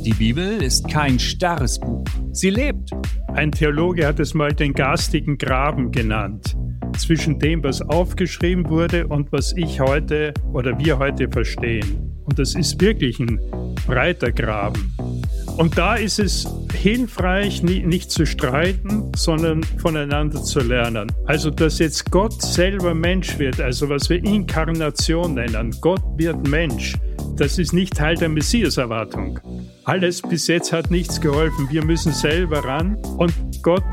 Die Bibel ist kein starres Buch. Sie lebt. Ein Theologe hat es mal den garstigen Graben genannt. Zwischen dem, was aufgeschrieben wurde und was ich heute oder wir heute verstehen. Und das ist wirklich ein breiter Graben. Und da ist es hilfreich, nicht zu streiten, sondern voneinander zu lernen. Also, dass jetzt Gott selber Mensch wird, also was wir Inkarnation nennen, Gott wird Mensch, das ist nicht Teil der Messias-Erwartung. Alles bis jetzt hat nichts geholfen. Wir müssen selber ran und Gott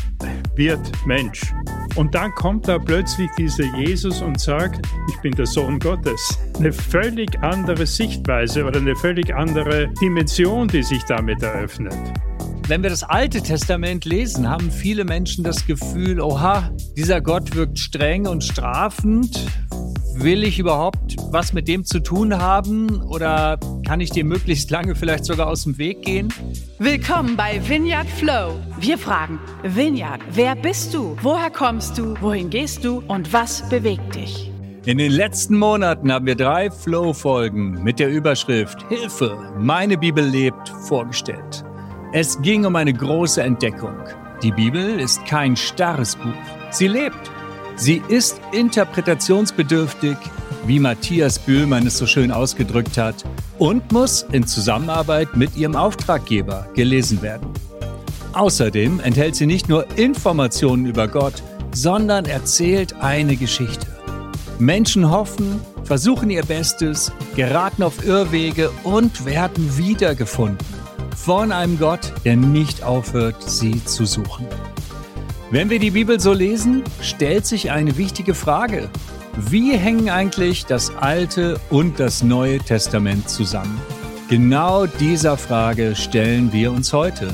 wird Mensch. Und dann kommt da plötzlich dieser Jesus und sagt, ich bin der Sohn Gottes. Eine völlig andere Sichtweise oder eine völlig andere Dimension, die sich damit eröffnet. Wenn wir das Alte Testament lesen, haben viele Menschen das Gefühl, oha, dieser Gott wirkt streng und strafend. Will ich überhaupt was mit dem zu tun haben oder kann ich dem möglichst lange vielleicht sogar aus dem Weg gehen? Willkommen bei Vineyard Flow. Wir fragen, Vineyard, wer bist du? Woher kommst du? Wohin gehst du? Und was bewegt dich? In den letzten Monaten haben wir 3 Flow-Folgen mit der Überschrift Hilfe, meine Bibel lebt vorgestellt. Es ging um eine große Entdeckung. Die Bibel ist kein starres Buch. Sie lebt. Sie ist interpretationsbedürftig, wie Matthias Bühlmann es so schön ausgedrückt hat, und muss in Zusammenarbeit mit ihrem Auftraggeber gelesen werden. Außerdem enthält sie nicht nur Informationen über Gott, sondern erzählt eine Geschichte. Menschen hoffen, versuchen ihr Bestes, geraten auf Irrwege und werden wiedergefunden. Von einem Gott, der nicht aufhört, sie zu suchen. Wenn wir die Bibel so lesen, stellt sich eine wichtige Frage. Wie hängen eigentlich das Alte und das Neue Testament zusammen? Genau dieser Frage stellen wir uns heute.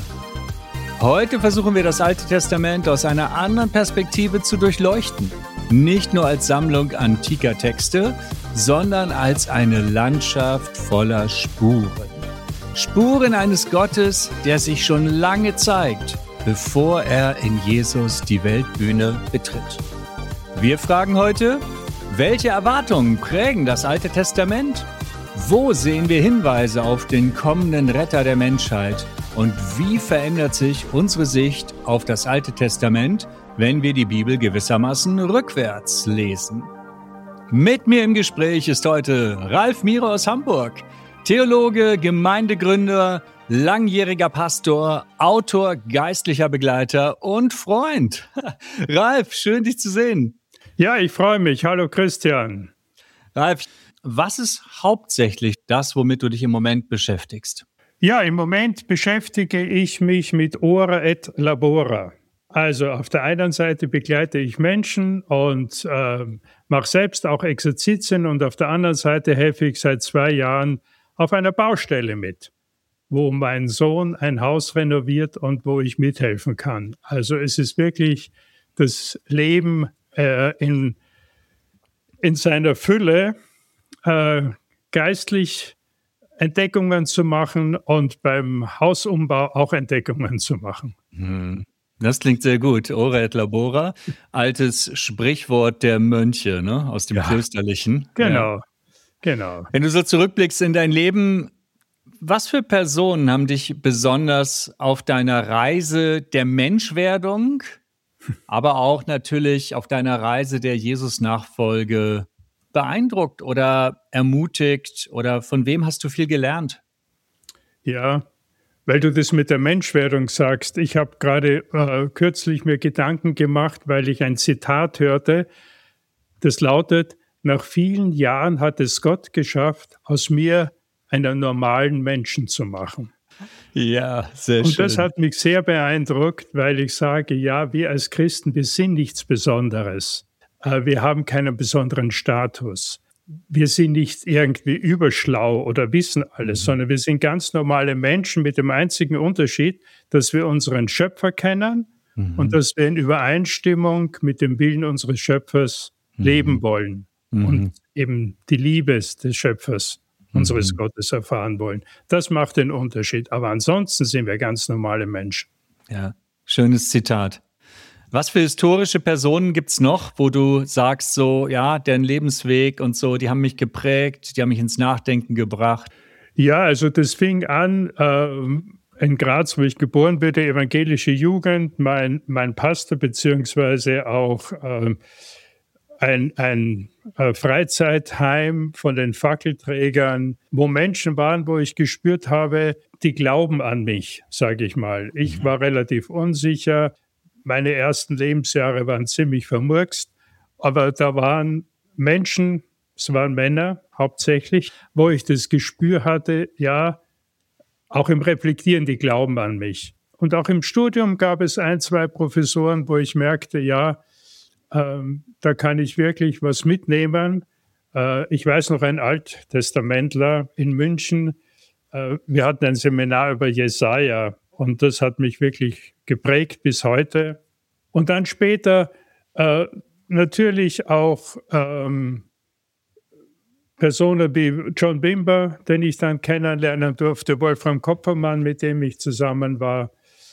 Heute versuchen wir das Alte Testament aus einer anderen Perspektive zu durchleuchten. Nicht nur als Sammlung antiker Texte, sondern als eine Landschaft voller Spuren. Spuren eines Gottes, der sich schon lange zeigt, bevor er in Jesus die Weltbühne betritt. Wir fragen heute, welche Erwartungen prägen das Alte Testament? Wo sehen wir Hinweise auf den kommenden Retter der Menschheit? Und wie verändert sich unsere Sicht auf das Alte Testament, wenn wir die Bibel gewissermaßen rückwärts lesen? Mit mir im Gespräch ist heute Ralf Miro aus Hamburg, Theologe, Gemeindegründer, langjähriger Pastor, Autor, geistlicher Begleiter und Freund. Ralf, schön dich zu sehen. Ja, ich freue mich. Hallo Christian. Ralf, was ist hauptsächlich das, womit du dich im Moment beschäftigst? Ja, im Moment beschäftige ich mich mit Ora et Labora. Also auf der einen Seite begleite ich Menschen und mache selbst auch Exerzitien und auf der anderen Seite helfe ich seit 2 Jahren auf einer Baustelle mit, wo mein Sohn ein Haus renoviert und wo ich mithelfen kann. Also es ist wirklich das Leben in seiner Fülle, geistlich Entdeckungen zu machen und beim Hausumbau auch Entdeckungen zu machen. Das klingt sehr gut. Ora et Labora, altes Sprichwort der Mönche, ne? Aus dem Klösterlichen. Genau, Ja. genau. Wenn du so zurückblickst in dein Leben, was für Personen haben dich besonders auf deiner Reise der Menschwerdung, aber auch natürlich auf deiner Reise der Jesus-Nachfolge beeindruckt oder ermutigt oder von wem hast du viel gelernt? Ja, weil du das mit der Menschwerdung sagst. Ich habe gerade kürzlich mir Gedanken gemacht, weil ich ein Zitat hörte, das lautet: Nach vielen Jahren hat es Gott geschafft, aus mir einen normalen Menschen zu machen. Ja, sehr schön. Und das hat mich sehr beeindruckt, weil ich sage, ja, wir als Christen, wir sind nichts Besonderes. Wir haben keinen besonderen Status. Wir sind nicht irgendwie überschlau oder wissen alles, sondern wir sind ganz normale Menschen mit dem einzigen Unterschied, dass wir unseren Schöpfer kennen und dass wir in Übereinstimmung mit dem Willen unseres Schöpfers leben wollen und eben die Liebe des Schöpfers, unseres Gottes erfahren wollen. Das macht den Unterschied. Aber ansonsten sind wir ganz normale Menschen. Ja, schönes Zitat. Was für historische Personen gibt's noch, wo du sagst so, ja, deren Lebensweg und so, die haben mich geprägt, die haben mich ins Nachdenken gebracht? Ja, also das fing an in Graz, wo ich geboren bin, die evangelische Jugend, mein Pastor beziehungsweise auch ein Freizeitheim von den Fackelträgern, wo Menschen waren, wo ich gespürt habe, die glauben an mich, sage ich mal. Ich war relativ unsicher. Meine ersten Lebensjahre waren ziemlich vermurkst, aber da waren Menschen, es waren Männer hauptsächlich, wo ich das Gespür hatte, ja, auch im Reflektieren, die glauben an mich. Und auch im Studium gab es 1, 2 Professoren, wo ich merkte, ja, da kann ich wirklich was mitnehmen. Ich weiß noch, ein Alttestamentler in München, wir hatten ein Seminar über Jesaja und das hat mich wirklich geprägt bis heute. Und dann später natürlich auch Personen wie John Bimber, den ich dann kennenlernen durfte, Wolfram Koppermann, mit dem ich zusammen war,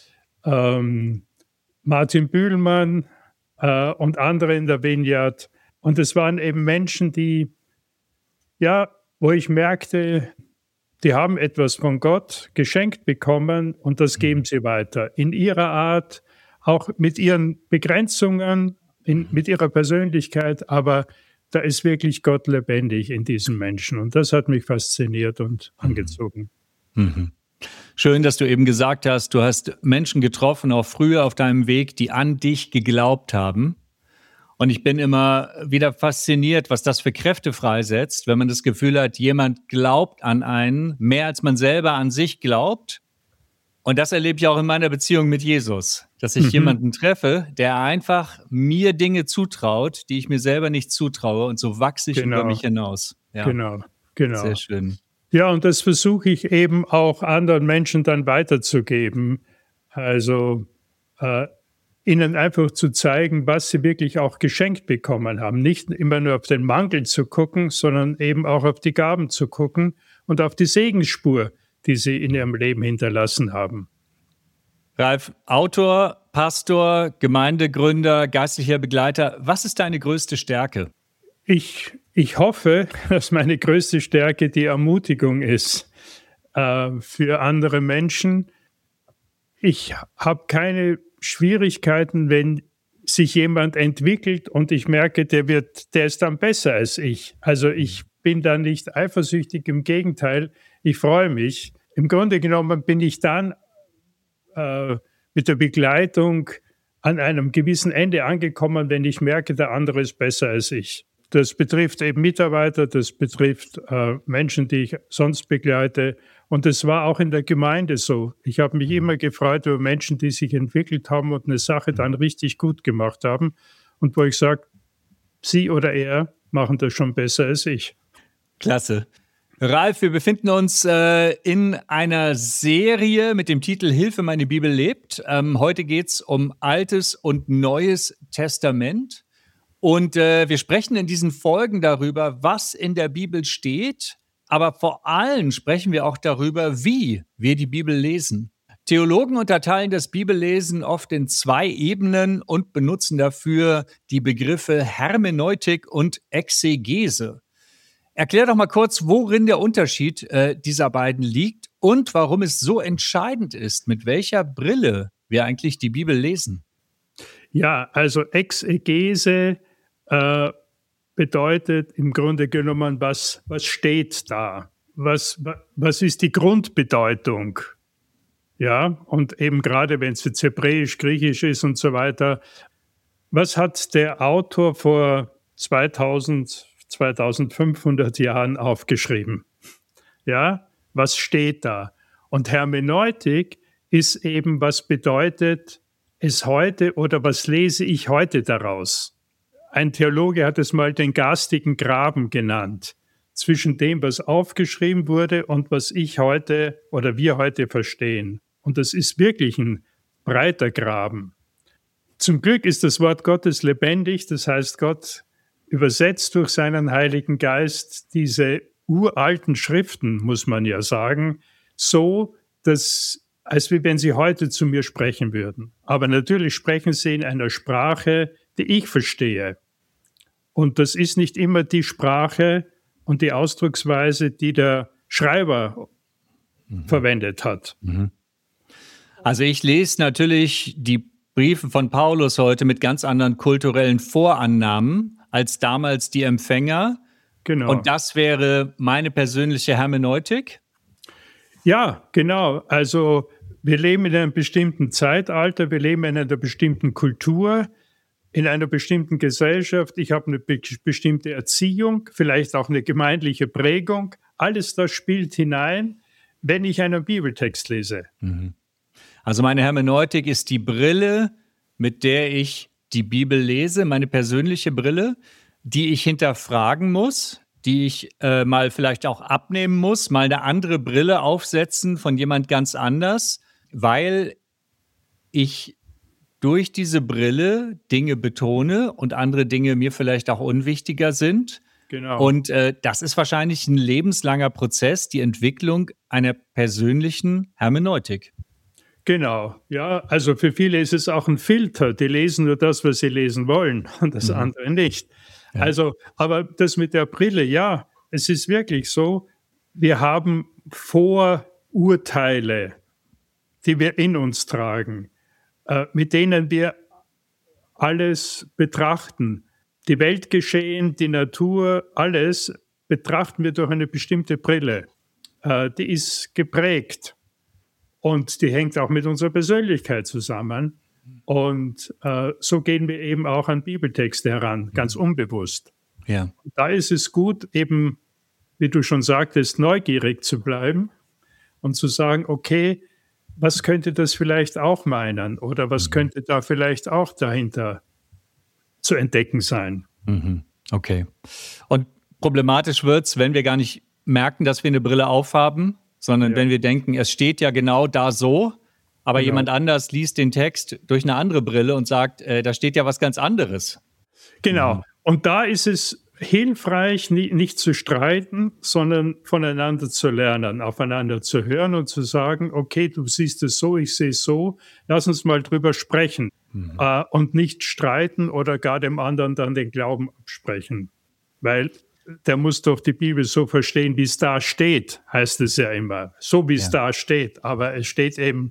Martin Bühlmann und andere in der Vineyard. Und es waren eben Menschen, die, ja, wo ich merkte, die haben etwas von Gott geschenkt bekommen und das geben sie weiter. In ihrer Art, auch mit ihren Begrenzungen, mit ihrer Persönlichkeit, aber da ist wirklich Gott lebendig in diesen Menschen. Und das hat mich fasziniert und angezogen. Mhm. Schön, dass du eben gesagt hast, du hast Menschen getroffen, auch früher auf deinem Weg, die an dich geglaubt haben. Und ich bin immer wieder fasziniert, was das für Kräfte freisetzt, wenn man das Gefühl hat, jemand glaubt an einen, mehr als man selber an sich glaubt. Und das erlebe ich auch in meiner Beziehung mit Jesus, dass ich jemanden treffe, der einfach mir Dinge zutraut, die ich mir selber nicht zutraue. Und so wachse ich über mich hinaus. Ja. Genau. Sehr schön. Ja, und das versuche ich eben auch anderen Menschen dann weiterzugeben. Also ihnen einfach zu zeigen, was sie wirklich auch geschenkt bekommen haben. Nicht immer nur auf den Mangel zu gucken, sondern eben auch auf die Gaben zu gucken und auf die Segensspur, die sie in ihrem Leben hinterlassen haben. Ralf, Autor, Pastor, Gemeindegründer, geistlicher Begleiter, was ist deine größte Stärke? Ich hoffe, dass meine größte Stärke die Ermutigung ist für andere Menschen. Ich habe keine Schwierigkeiten, wenn sich jemand entwickelt und ich merke, der ist dann besser als ich. Also ich bin da nicht eifersüchtig, im Gegenteil, ich freue mich. Im Grunde genommen bin ich dann mit der Begleitung an einem gewissen Ende angekommen, wenn ich merke, der andere ist besser als ich. Das betrifft eben Mitarbeiter, das betrifft Menschen, die ich sonst begleite. Und das war auch in der Gemeinde so. Ich habe mich immer gefreut über Menschen, die sich entwickelt haben und eine Sache dann richtig gut gemacht haben. Und wo ich sage, sie oder er machen das schon besser als ich. Klasse. Ralf, wir befinden uns in einer Serie mit dem Titel Hilfe, meine Bibel lebt. Heute geht es um Altes und Neues Testament. Und wir sprechen in diesen Folgen darüber, was in der Bibel steht, aber vor allem sprechen wir auch darüber, wie wir die Bibel lesen. Theologen unterteilen das Bibellesen oft in 2 Ebenen und benutzen dafür die Begriffe Hermeneutik und Exegese. Erklär doch mal kurz, worin der Unterschied dieser beiden liegt und warum es so entscheidend ist, mit welcher Brille wir eigentlich die Bibel lesen. Ja, also Exegese bedeutet im Grunde genommen, was steht da? Was ist die Grundbedeutung? Ja, und eben gerade wenn es jetzt Hebräisch, Griechisch ist und so weiter. Was hat der Autor vor 2500 Jahren aufgeschrieben? Ja, was steht da? Und Hermeneutik ist eben, was bedeutet es heute oder was lese ich heute daraus? Ein Theologe hat es mal den garstigen Graben genannt, zwischen dem, was aufgeschrieben wurde und was ich heute oder wir heute verstehen. Und das ist wirklich ein breiter Graben. Zum Glück ist das Wort Gottes lebendig, das heißt, Gott übersetzt durch seinen Heiligen Geist diese uralten Schriften, muss man ja sagen, so, dass, als wie wenn sie heute zu mir sprechen würden. Aber natürlich sprechen sie in einer Sprache, die ich verstehe. Und das ist nicht immer die Sprache und die Ausdrucksweise, die der Schreiber verwendet hat. Also ich lese natürlich die Briefe von Paulus heute mit ganz anderen kulturellen Vorannahmen als damals die Empfänger. Genau. Und das wäre meine persönliche Hermeneutik? Ja, genau. Also wir leben in einem bestimmten Zeitalter, wir leben in einer bestimmten Kultur, in einer bestimmten Gesellschaft. Ich habe eine bestimmte Erziehung, vielleicht auch eine gemeindliche Prägung. Alles das spielt hinein, wenn ich einen Bibeltext lese. Also meine Hermeneutik ist die Brille, mit der ich die Bibel lese, meine persönliche Brille, die ich hinterfragen muss, die ich mal vielleicht auch abnehmen muss, mal eine andere Brille aufsetzen von jemand ganz anders, weil ich durch diese Brille Dinge betone und andere Dinge mir vielleicht auch unwichtiger sind. Genau. Und das ist wahrscheinlich ein lebenslanger Prozess, die Entwicklung einer persönlichen Hermeneutik. Genau, ja, also für viele ist es auch ein Filter. Die lesen nur das, was sie lesen wollen und das andere nicht. Ja. Also, aber das mit der Brille, ja, es ist wirklich so, wir haben Vorurteile, die wir in uns tragen, mit denen wir alles betrachten. Die Weltgeschehen, die Natur, alles betrachten wir durch eine bestimmte Brille. Die ist geprägt. Und die hängt auch mit unserer Persönlichkeit zusammen. Und so gehen wir eben auch an Bibeltexte heran, ganz unbewusst. Ja. Da ist es gut, eben, wie du schon sagtest, neugierig zu bleiben und zu sagen, okay, was könnte das vielleicht auch meinen? Oder was könnte da vielleicht auch dahinter zu entdecken sein? Okay. Und problematisch wird es, wenn wir gar nicht merken, dass wir eine Brille aufhaben, sondern wenn wir denken, es steht ja genau da so, aber jemand anders liest den Text durch eine andere Brille und sagt, da steht ja was ganz anderes. Genau. Und da ist es hilfreich, nicht zu streiten, sondern voneinander zu lernen, aufeinander zu hören und zu sagen, okay, du siehst es so, ich sehe es so, lass uns mal drüber sprechen und nicht streiten oder gar dem anderen dann den Glauben absprechen, weil der muss doch die Bibel so verstehen, wie es da steht, heißt es ja immer. So wie es da steht. Aber es steht eben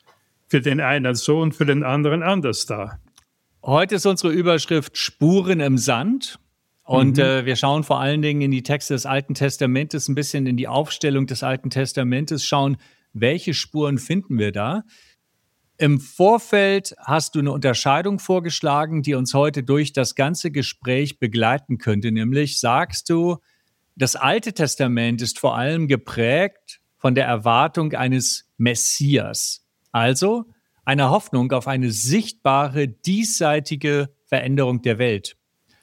für den einen so und für den anderen anders da. Heute ist unsere Überschrift Spuren im Sand. Und wir schauen vor allen Dingen in die Texte des Alten Testamentes, ein bisschen in die Aufstellung des Alten Testamentes, schauen, welche Spuren finden wir da. Im Vorfeld hast du eine Unterscheidung vorgeschlagen, die uns heute durch das ganze Gespräch begleiten könnte. Nämlich sagst du, das Alte Testament ist vor allem geprägt von der Erwartung eines Messias. Also einer Hoffnung auf eine sichtbare, diesseitige Veränderung der Welt.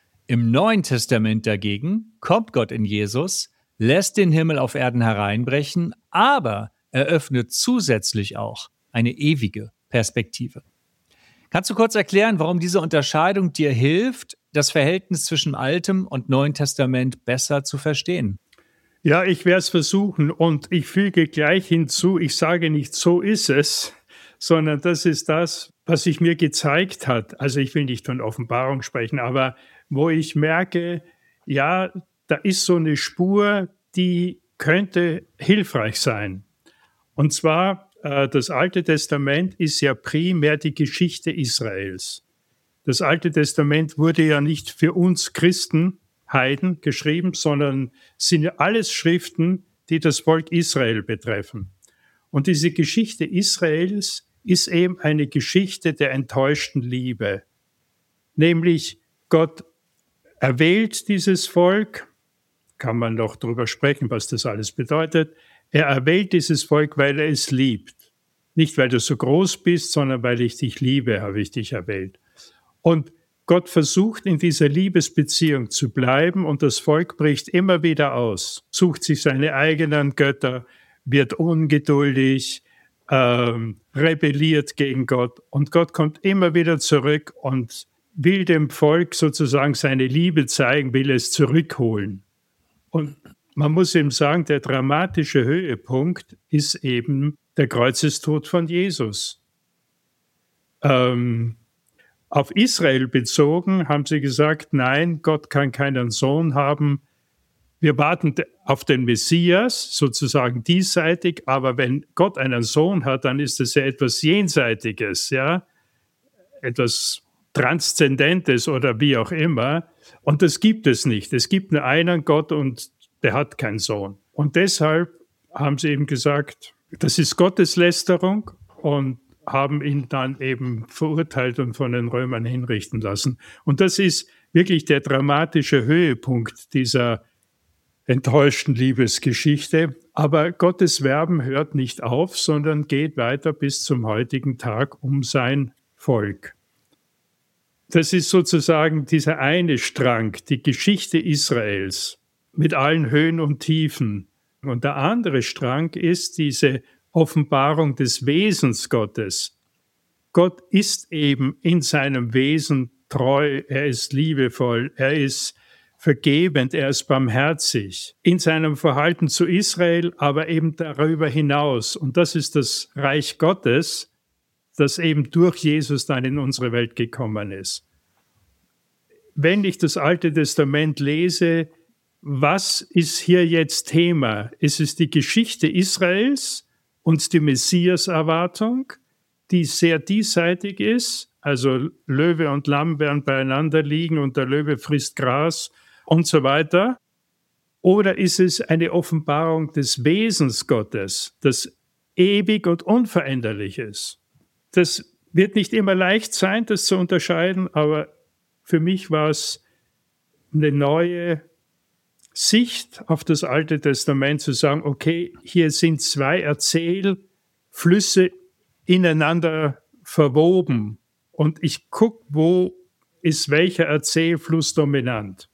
Im Neuen Testament dagegen kommt Gott in Jesus, lässt den Himmel auf Erden hereinbrechen, aber eröffnet zusätzlich auch eine ewige Perspektive. Kannst du kurz erklären, warum diese Unterscheidung dir hilft, das Verhältnis zwischen Altem und Neuen Testament besser zu verstehen? Ja, ich werde es versuchen und ich füge gleich hinzu, ich sage nicht, so ist es, sondern das ist das, was sich mir gezeigt hat. Also ich will nicht von Offenbarung sprechen, aber wo ich merke, ja, da ist so eine Spur, die könnte hilfreich sein. Und zwar, das Alte Testament ist ja primär die Geschichte Israels. Das Alte Testament wurde ja nicht für uns Christen, Heiden geschrieben, sondern sind ja alles Schriften, die das Volk Israel betreffen. Und diese Geschichte Israels ist eben eine Geschichte der enttäuschten Liebe. Nämlich Gott erwählt dieses Volk, kann man noch drüber sprechen, was das alles bedeutet. Er erwählt dieses Volk, weil er es liebt. Nicht, weil du so groß bist, sondern weil ich dich liebe, habe ich dich erwählt. Und Gott versucht, in dieser Liebesbeziehung zu bleiben und das Volk bricht immer wieder aus, sucht sich seine eigenen Götter, wird ungeduldig, rebelliert gegen Gott. Und Gott kommt immer wieder zurück und will dem Volk sozusagen seine Liebe zeigen, will es zurückholen. Und man muss eben sagen, der dramatische Höhepunkt ist eben der Kreuzestod von Jesus. Auf Israel bezogen haben sie gesagt, nein, Gott kann keinen Sohn haben, Wir warten auf den Messias, sozusagen diesseitig, aber wenn Gott einen Sohn hat, dann ist es ja etwas Jenseitiges, ja, etwas Transzendentes oder wie auch immer. Und das gibt es nicht. Es gibt nur einen Gott und der hat keinen Sohn. Und deshalb haben sie eben gesagt, das ist Gotteslästerung und haben ihn dann eben verurteilt und von den Römern hinrichten lassen. Und das ist wirklich der dramatische Höhepunkt dieser enttäuschten Liebesgeschichte. Aber Gottes Werben hört nicht auf, sondern geht weiter bis zum heutigen Tag um sein Volk. Das ist sozusagen dieser eine Strang, die Geschichte Israels mit allen Höhen und Tiefen. Und der andere Strang ist diese Offenbarung des Wesens Gottes. Gott ist eben in seinem Wesen treu, er ist liebevoll, er ist vergebend, er ist barmherzig. In seinem Verhalten zu Israel, aber eben darüber hinaus. Und das ist das Reich Gottes, das eben durch Jesus dann in unsere Welt gekommen ist. Wenn ich das Alte Testament lese, was ist hier jetzt Thema? Ist es die Geschichte Israels und die Messias-Erwartung, die sehr diesseitig ist? Also Löwe und Lamm werden beieinander liegen und der Löwe frisst Gras und so weiter. Oder ist es eine Offenbarung des Wesens Gottes, das ewig und unveränderlich ist? Das wird nicht immer leicht sein, das zu unterscheiden, aber für mich war es eine neue Sicht auf das Alte Testament zu sagen, okay, hier sind zwei Erzählflüsse ineinander verwoben und ich gucke, wo ist welcher Erzählfluss dominant.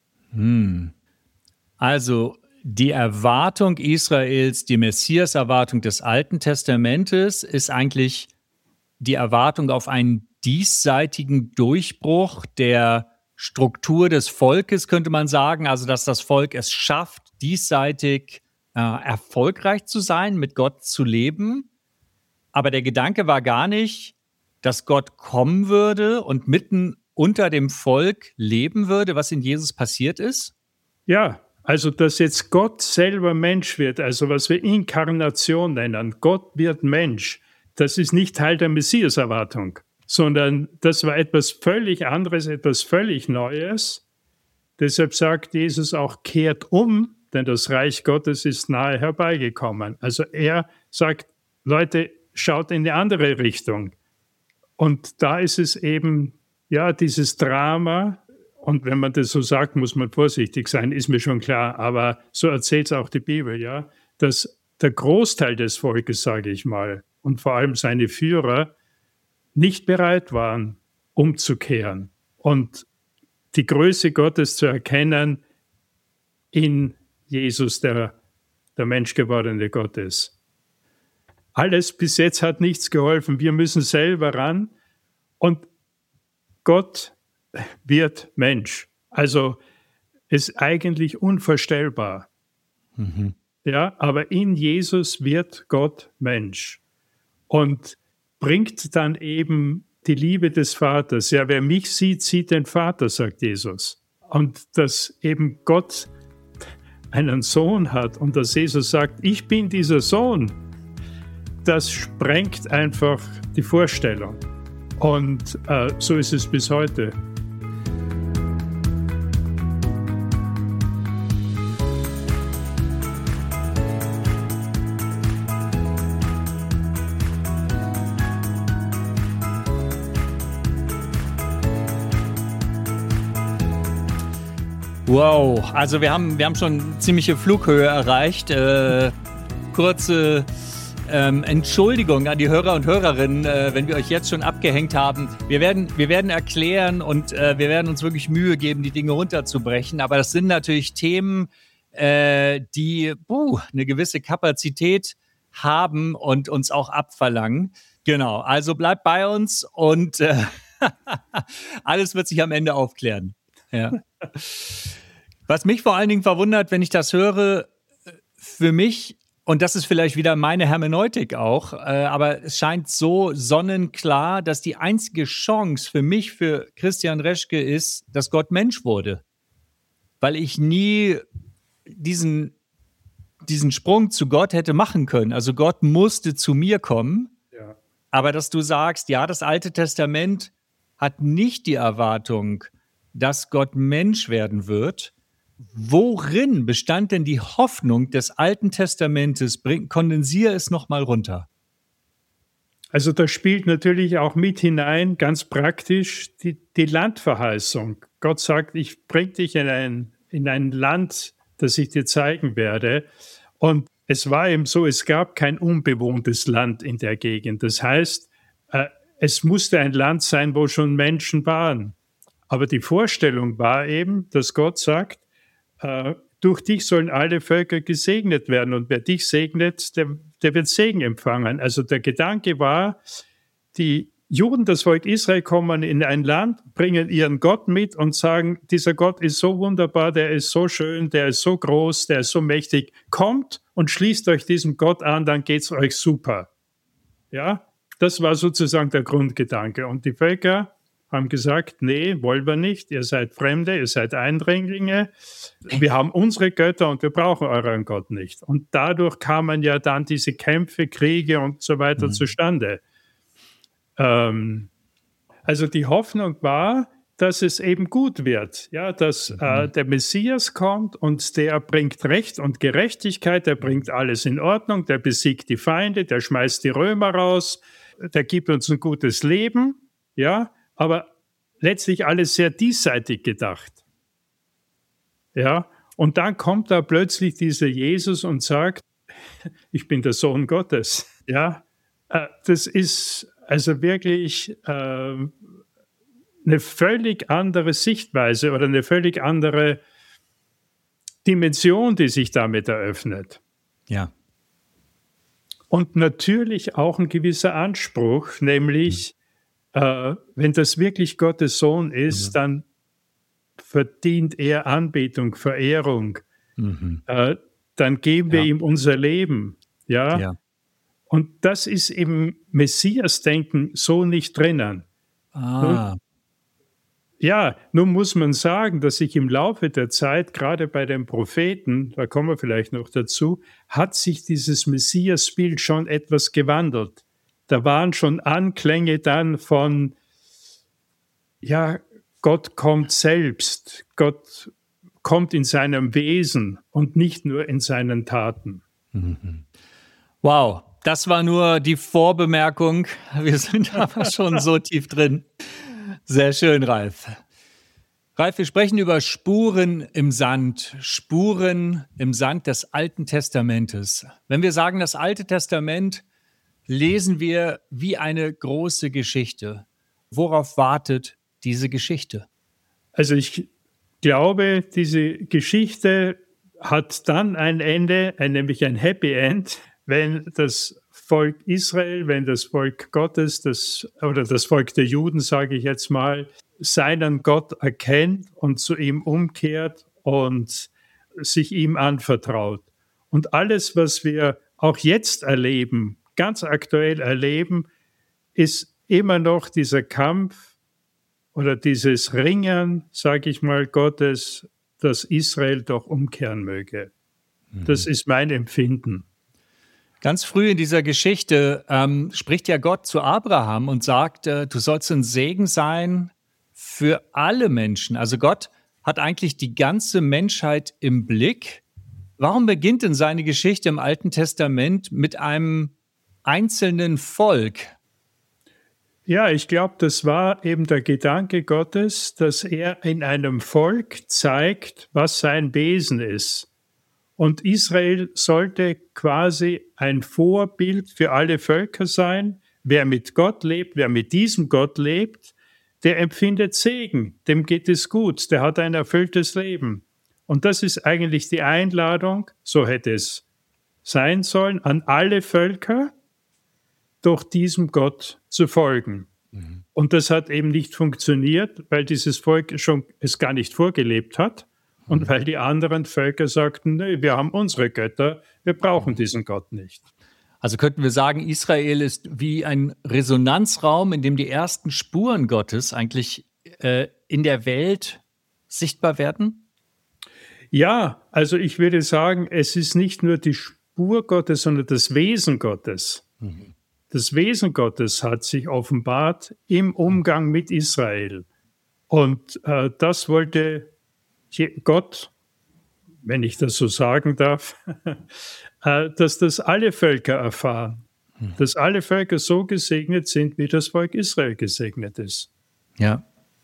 Also die Erwartung Israels, die Messias-Erwartung des Alten Testamentes ist eigentlich die Erwartung auf einen diesseitigen Durchbruch der Struktur des Volkes, könnte man sagen. Also dass das Volk es schafft, diesseitig erfolgreich zu sein, mit Gott zu leben. Aber der Gedanke war gar nicht, dass Gott kommen würde und mitten unter dem Volk leben würde, was in Jesus passiert ist? Ja, also dass jetzt Gott selber Mensch wird, also was wir Inkarnation nennen, Gott wird Mensch, das ist nicht Teil der Messias-Erwartung, sondern das war etwas völlig anderes, etwas völlig Neues. Deshalb sagt Jesus auch, kehrt um, denn das Reich Gottes ist nahe herbeigekommen. Also er sagt, Leute, schaut in eine andere Richtung. Und da ist es eben, ja, dieses Drama, und wenn man das so sagt, muss man vorsichtig sein, ist mir schon klar, aber so erzählt es auch die Bibel, ja, dass der Großteil des Volkes, sage ich mal, und vor allem seine Führer, nicht bereit waren, umzukehren und die Größe Gottes zu erkennen in Jesus, der menschgewordene Gott ist. Alles bis jetzt hat nichts geholfen. Wir müssen selber ran und Gott wird Mensch. Also ist eigentlich unvorstellbar. Ja, aber in Jesus wird Gott Mensch und bringt dann eben die Liebe des Vaters. Ja, wer mich sieht, sieht den Vater, sagt Jesus. Und dass eben Gott einen Sohn hat und dass Jesus sagt, ich bin dieser Sohn, das sprengt einfach die Vorstellung. Und so ist es bis heute. Wow, also wir haben schon ziemliche Flughöhe erreicht. Kurze Entschuldigung an die Hörer und Hörerinnen, wenn wir euch jetzt schon abgehängt haben. Wir werden erklären und wir werden uns wirklich Mühe geben, die Dinge runterzubrechen. Aber das sind natürlich Themen, die eine gewisse Kapazität haben und uns auch abverlangen. Genau, also bleibt bei uns und alles wird sich am Ende aufklären. Ja. Was mich vor allen Dingen verwundert, wenn ich das höre, für mich, und das ist vielleicht wieder meine Hermeneutik auch, aber es scheint so sonnenklar, dass die einzige Chance für mich, für Christian Reschke ist, dass Gott Mensch wurde. Weil ich nie diesen Sprung zu Gott hätte machen können. Also Gott musste zu mir kommen. Ja. Aber dass du sagst, ja, das Alte Testament hat nicht die Erwartung, dass Gott Mensch werden wird. Worin bestand denn die Hoffnung des Alten Testamentes? Kondensiere es nochmal runter. Also da spielt natürlich auch mit hinein, ganz praktisch, die Landverheißung. Gott sagt, ich bringe dich in ein Land, das ich dir zeigen werde. Und es war eben so, es gab kein unbewohntes Land in der Gegend. Das heißt, es musste ein Land sein, wo schon Menschen waren. Aber die Vorstellung war eben, dass Gott sagt, durch dich sollen alle Völker gesegnet werden. Und wer dich segnet, der wird Segen empfangen. Also der Gedanke war, die Juden, das Volk Israel, kommen in ein Land, bringen ihren Gott mit und sagen, dieser Gott ist so wunderbar, der ist so schön, der ist so groß, der ist so mächtig. Kommt und schließt euch diesem Gott an, dann geht's euch super. Ja, das war sozusagen der Grundgedanke. Und die Völker haben gesagt, nee, wollen wir nicht, ihr seid Fremde, ihr seid Eindringlinge, wir haben unsere Götter und wir brauchen euren Gott nicht. Und dadurch kamen ja dann diese Kämpfe, Kriege und so weiter zustande. Also die Hoffnung war, dass es eben gut wird, ja, dass der Messias kommt und der bringt Recht und Gerechtigkeit, der bringt alles in Ordnung, der besiegt die Feinde, der schmeißt die Römer raus, der gibt uns ein gutes Leben, ja, aber letztlich alles sehr diesseitig gedacht. Ja, und dann kommt da plötzlich dieser Jesus und sagt, ich bin der Sohn Gottes. Ja, das ist also wirklich eine völlig andere Sichtweise oder eine völlig andere Dimension, die sich damit eröffnet. Ja. Und natürlich auch ein gewisser Anspruch, nämlich wenn das wirklich Gottes Sohn ist, dann verdient er Anbetung, Verehrung. Dann geben wir ihm unser Leben. Ja? Und das ist im Messias-Denken so nicht drinnen. Nun muss man sagen, dass sich im Laufe der Zeit, gerade bei den Propheten, da kommen wir vielleicht noch dazu, hat sich dieses Messias-Bild schon etwas gewandelt. Da waren schon Anklänge dann von, ja, Gott kommt selbst, Gott kommt in seinem Wesen und nicht nur in seinen Taten. Wow, das war nur die Vorbemerkung. Wir sind aber schon so tief drin. Sehr schön, Ralf. Ralf, wir sprechen über Spuren im Sand des Alten Testamentes. Wenn wir sagen, das Alte Testament, lesen wir wie eine große Geschichte. Worauf wartet diese Geschichte? Also ich glaube, diese Geschichte hat dann ein Ende, nämlich ein Happy End, wenn das Volk Israel, wenn das Volk Gottes, oder das Volk der Juden, sage ich jetzt mal, seinen Gott erkennt und zu ihm umkehrt und sich ihm anvertraut. Und alles, was wir auch jetzt erleben, ganz aktuell erleben, ist immer noch dieser Kampf oder dieses Ringen, sage ich mal, Gottes, dass Israel doch umkehren möge. Das ist mein Empfinden. Ganz früh in dieser Geschichte spricht ja Gott zu Abraham und sagt, du sollst ein Segen sein für alle Menschen. Also Gott hat eigentlich die ganze Menschheit im Blick. Warum beginnt denn seine Geschichte im Alten Testament mit einem einzelnen Volk? Ja, ich glaube, das war eben der Gedanke Gottes, dass er in einem Volk zeigt, was sein Wesen ist. Und Israel sollte quasi ein Vorbild für alle Völker sein. Wer mit Gott lebt, wer mit diesem Gott lebt, der empfindet Segen, dem geht es gut, der hat ein erfülltes Leben. Und das ist eigentlich die Einladung, so hätte es sein sollen, an alle Völker, doch diesem Gott zu folgen. Und das hat eben nicht funktioniert, weil dieses Volk schon es gar nicht vorgelebt hat und weil die anderen Völker sagten, nee, wir haben unsere Götter, wir brauchen diesen Gott nicht. Also könnten wir sagen, Israel ist wie ein Resonanzraum, in dem die ersten Spuren Gottes eigentlich in der Welt sichtbar werden? Ja, also ich würde sagen, es ist nicht nur die Spur Gottes, sondern das Wesen Gottes. Das Wesen Gottes hat sich offenbart im Umgang mit Israel. Und das wollte Gott, wenn ich das so sagen darf, dass das alle Völker erfahren. Dass alle Völker so gesegnet sind, wie das Volk Israel gesegnet ist. Ja.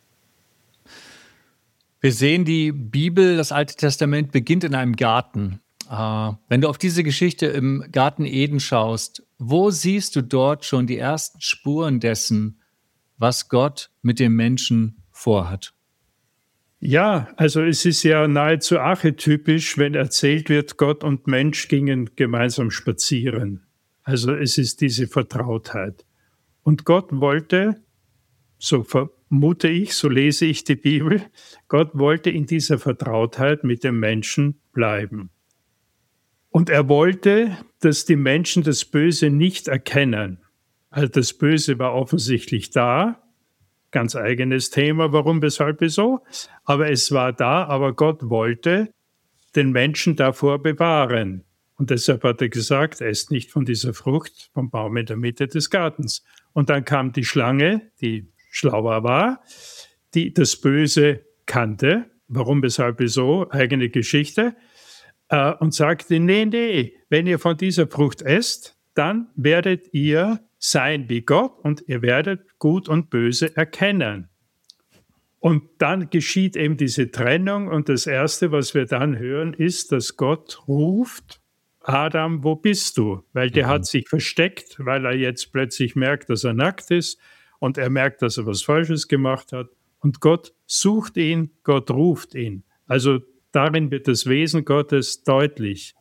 Wir sehen, die Bibel, das Alte Testament, beginnt in einem Garten. Wenn du auf diese Geschichte im Garten Eden schaust, wo siehst du dort schon die ersten Spuren dessen, was Gott mit dem Menschen vorhat? Ja, also es ist ja nahezu archetypisch, wenn erzählt wird, Gott und Mensch gingen gemeinsam spazieren. Also es ist diese Vertrautheit. Und Gott wollte, so vermute ich, so lese ich die Bibel, Gott wollte in dieser Vertrautheit mit dem Menschen bleiben. Und er wollte, dass die Menschen das Böse nicht erkennen. Also das Böse war offensichtlich da, ganz eigenes Thema, warum, weshalb, wieso. Aber es war da, aber Gott wollte den Menschen davor bewahren. Und deshalb hat er gesagt, esst nicht von dieser Frucht vom Baum in der Mitte des Gartens. Und dann kam die Schlange, die schlauer war, die das Böse kannte, warum, weshalb, wieso, eigene Geschichte, und sagte, nee, wenn ihr von dieser Frucht esst, dann werdet ihr sein wie Gott und ihr werdet Gut und Böse erkennen. Und dann geschieht eben diese Trennung und das Erste, was wir dann hören, ist, dass Gott ruft, Adam, wo bist du? Weil der hat sich versteckt, weil er jetzt plötzlich merkt, dass er nackt ist und er merkt, dass er was Falsches gemacht hat. Und Gott sucht ihn, Gott ruft ihn. Also darin wird das Wesen Gottes deutlich.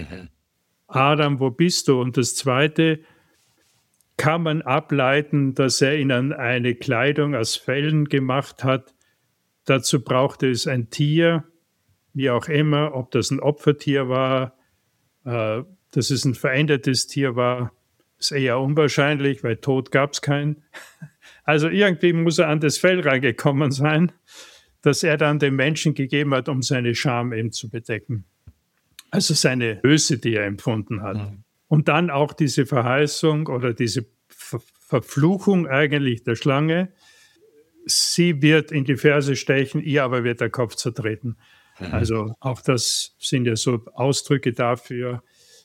Adam, wo bist du? Und das Zweite kann man ableiten, dass er ihnen eine Kleidung aus Fellen gemacht hat. Dazu brauchte es ein Tier, wie auch immer, ob das ein Opfertier war, dass es ein verändertes Tier war, ist eher unwahrscheinlich, weil Tod gab es keinen. Also irgendwie muss er an das Fell rangekommen sein, das er dann dem Menschen gegeben hat, um seine Scham eben zu bedecken. Also seine Böse, die er empfunden hat. Und dann auch diese Verheißung oder diese Verfluchung eigentlich der Schlange. Sie wird in die Ferse stechen, ihr aber wird der Kopf zertreten. Also auch das sind ja so Ausdrücke dafür,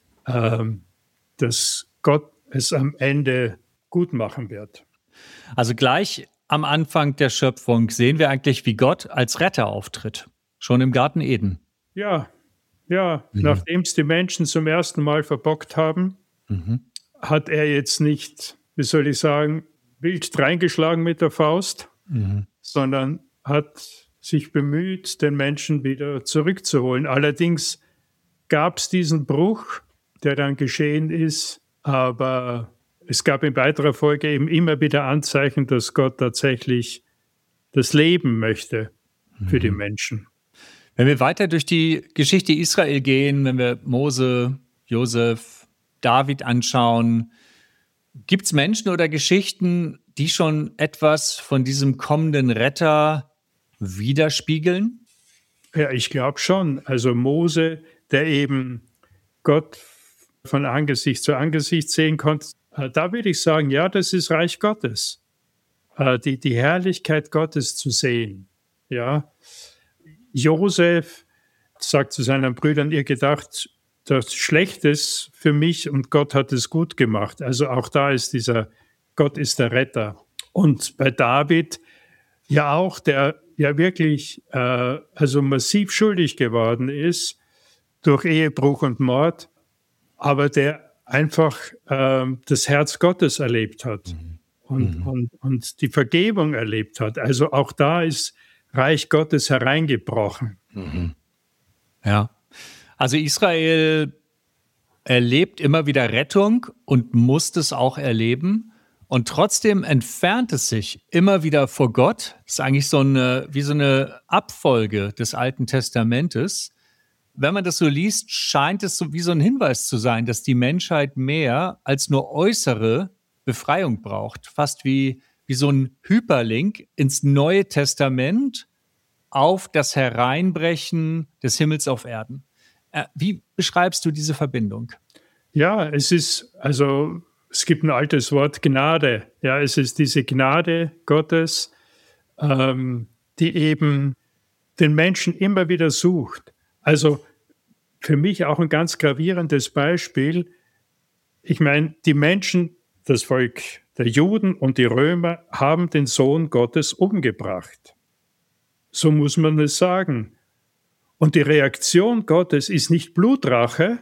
dass Gott es am Ende gut machen wird. Also gleich am Anfang der Schöpfung sehen wir eigentlich, wie Gott als Retter auftritt. Schon im Garten Eden. Ja, nachdem es die Menschen zum ersten Mal verbockt haben, hat er jetzt nicht, wie soll ich sagen, wild reingeschlagen mit der Faust, sondern hat sich bemüht, den Menschen wieder zurückzuholen. Allerdings gab es diesen Bruch, der dann geschehen ist, aber es gab in weiterer Folge eben immer wieder Anzeichen, dass Gott tatsächlich das Leben möchte für die Menschen. Wenn wir weiter durch die Geschichte Israel gehen, wenn wir Mose, Josef, David anschauen, gibt es Menschen oder Geschichten, die schon etwas von diesem kommenden Retter widerspiegeln? Ja, ich glaube schon. Also Mose, der eben Gott von Angesicht zu Angesicht sehen konnte, da würde ich sagen, ja, das ist Reich Gottes. Die Herrlichkeit Gottes zu sehen. Ja. Josef sagt zu seinen Brüdern, ihr gedacht, das Schlechtes für mich und Gott hat es gut gemacht. Also auch da ist dieser, Gott ist der Retter. Und bei David ja auch, der ja wirklich also massiv schuldig geworden ist durch Ehebruch und Mord, aber der einfach das Herz Gottes erlebt hat und die Vergebung erlebt hat. Also auch da ist Reich Gottes hereingebrochen. Ja, also Israel erlebt immer wieder Rettung und muss es auch erleben. Und trotzdem entfernt es sich immer wieder vor Gott. Das ist eigentlich wie so eine Abfolge des Alten Testamentes. Wenn man das so liest, scheint es so wie so ein Hinweis zu sein, dass die Menschheit mehr als nur äußere Befreiung braucht. Fast wie so ein Hyperlink ins Neue Testament, auf das Hereinbrechen des Himmels auf Erden. Wie beschreibst du diese Verbindung? Ja, es gibt ein altes Wort, Gnade. Ja, es ist diese Gnade Gottes, die eben den Menschen immer wieder sucht. Also für mich auch ein ganz gravierendes Beispiel. Ich meine, die Menschen, das Volk der Juden und die Römer, haben den Sohn Gottes umgebracht. So muss man es sagen. Und die Reaktion Gottes ist nicht Blutrache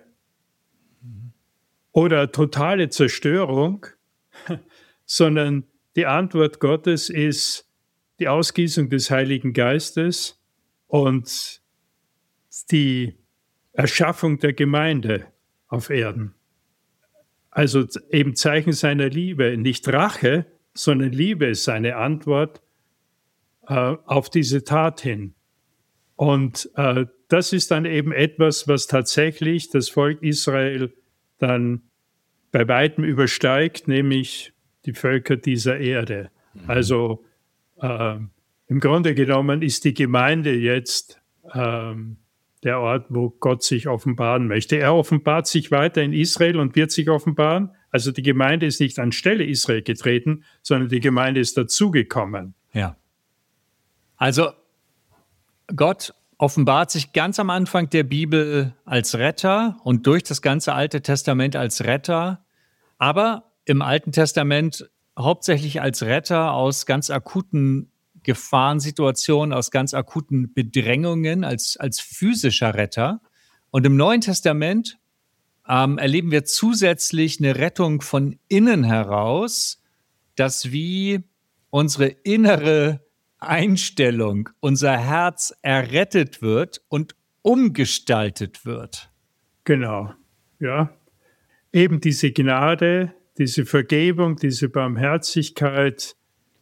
oder totale Zerstörung, sondern die Antwort Gottes ist die Ausgießung des Heiligen Geistes und die Erschaffung der Gemeinde auf Erden. Also eben Zeichen seiner Liebe, nicht Rache, sondern Liebe ist seine Antwort auf diese Tat hin. Und das ist dann eben etwas, was tatsächlich das Volk Israel dann bei weitem übersteigt, nämlich die Völker dieser Erde. Also im Grunde genommen ist die Gemeinde jetzt der Ort, wo Gott sich offenbaren möchte. Er offenbart sich weiter in Israel und wird sich offenbaren. Also die Gemeinde ist nicht anstelle Israel getreten, sondern die Gemeinde ist dazugekommen. Ja. Also Gott offenbart sich ganz am Anfang der Bibel als Retter und durch das ganze Alte Testament als Retter, aber im Alten Testament hauptsächlich als Retter aus ganz akuten Gefahrensituationen, aus ganz akuten Bedrängungen, als physischer Retter. Und im Neuen Testament erleben wir zusätzlich eine Rettung von innen heraus, dass wie unsere innere Einstellung, unser Herz errettet wird und umgestaltet wird. Genau, ja. Eben diese Gnade, diese Vergebung, diese Barmherzigkeit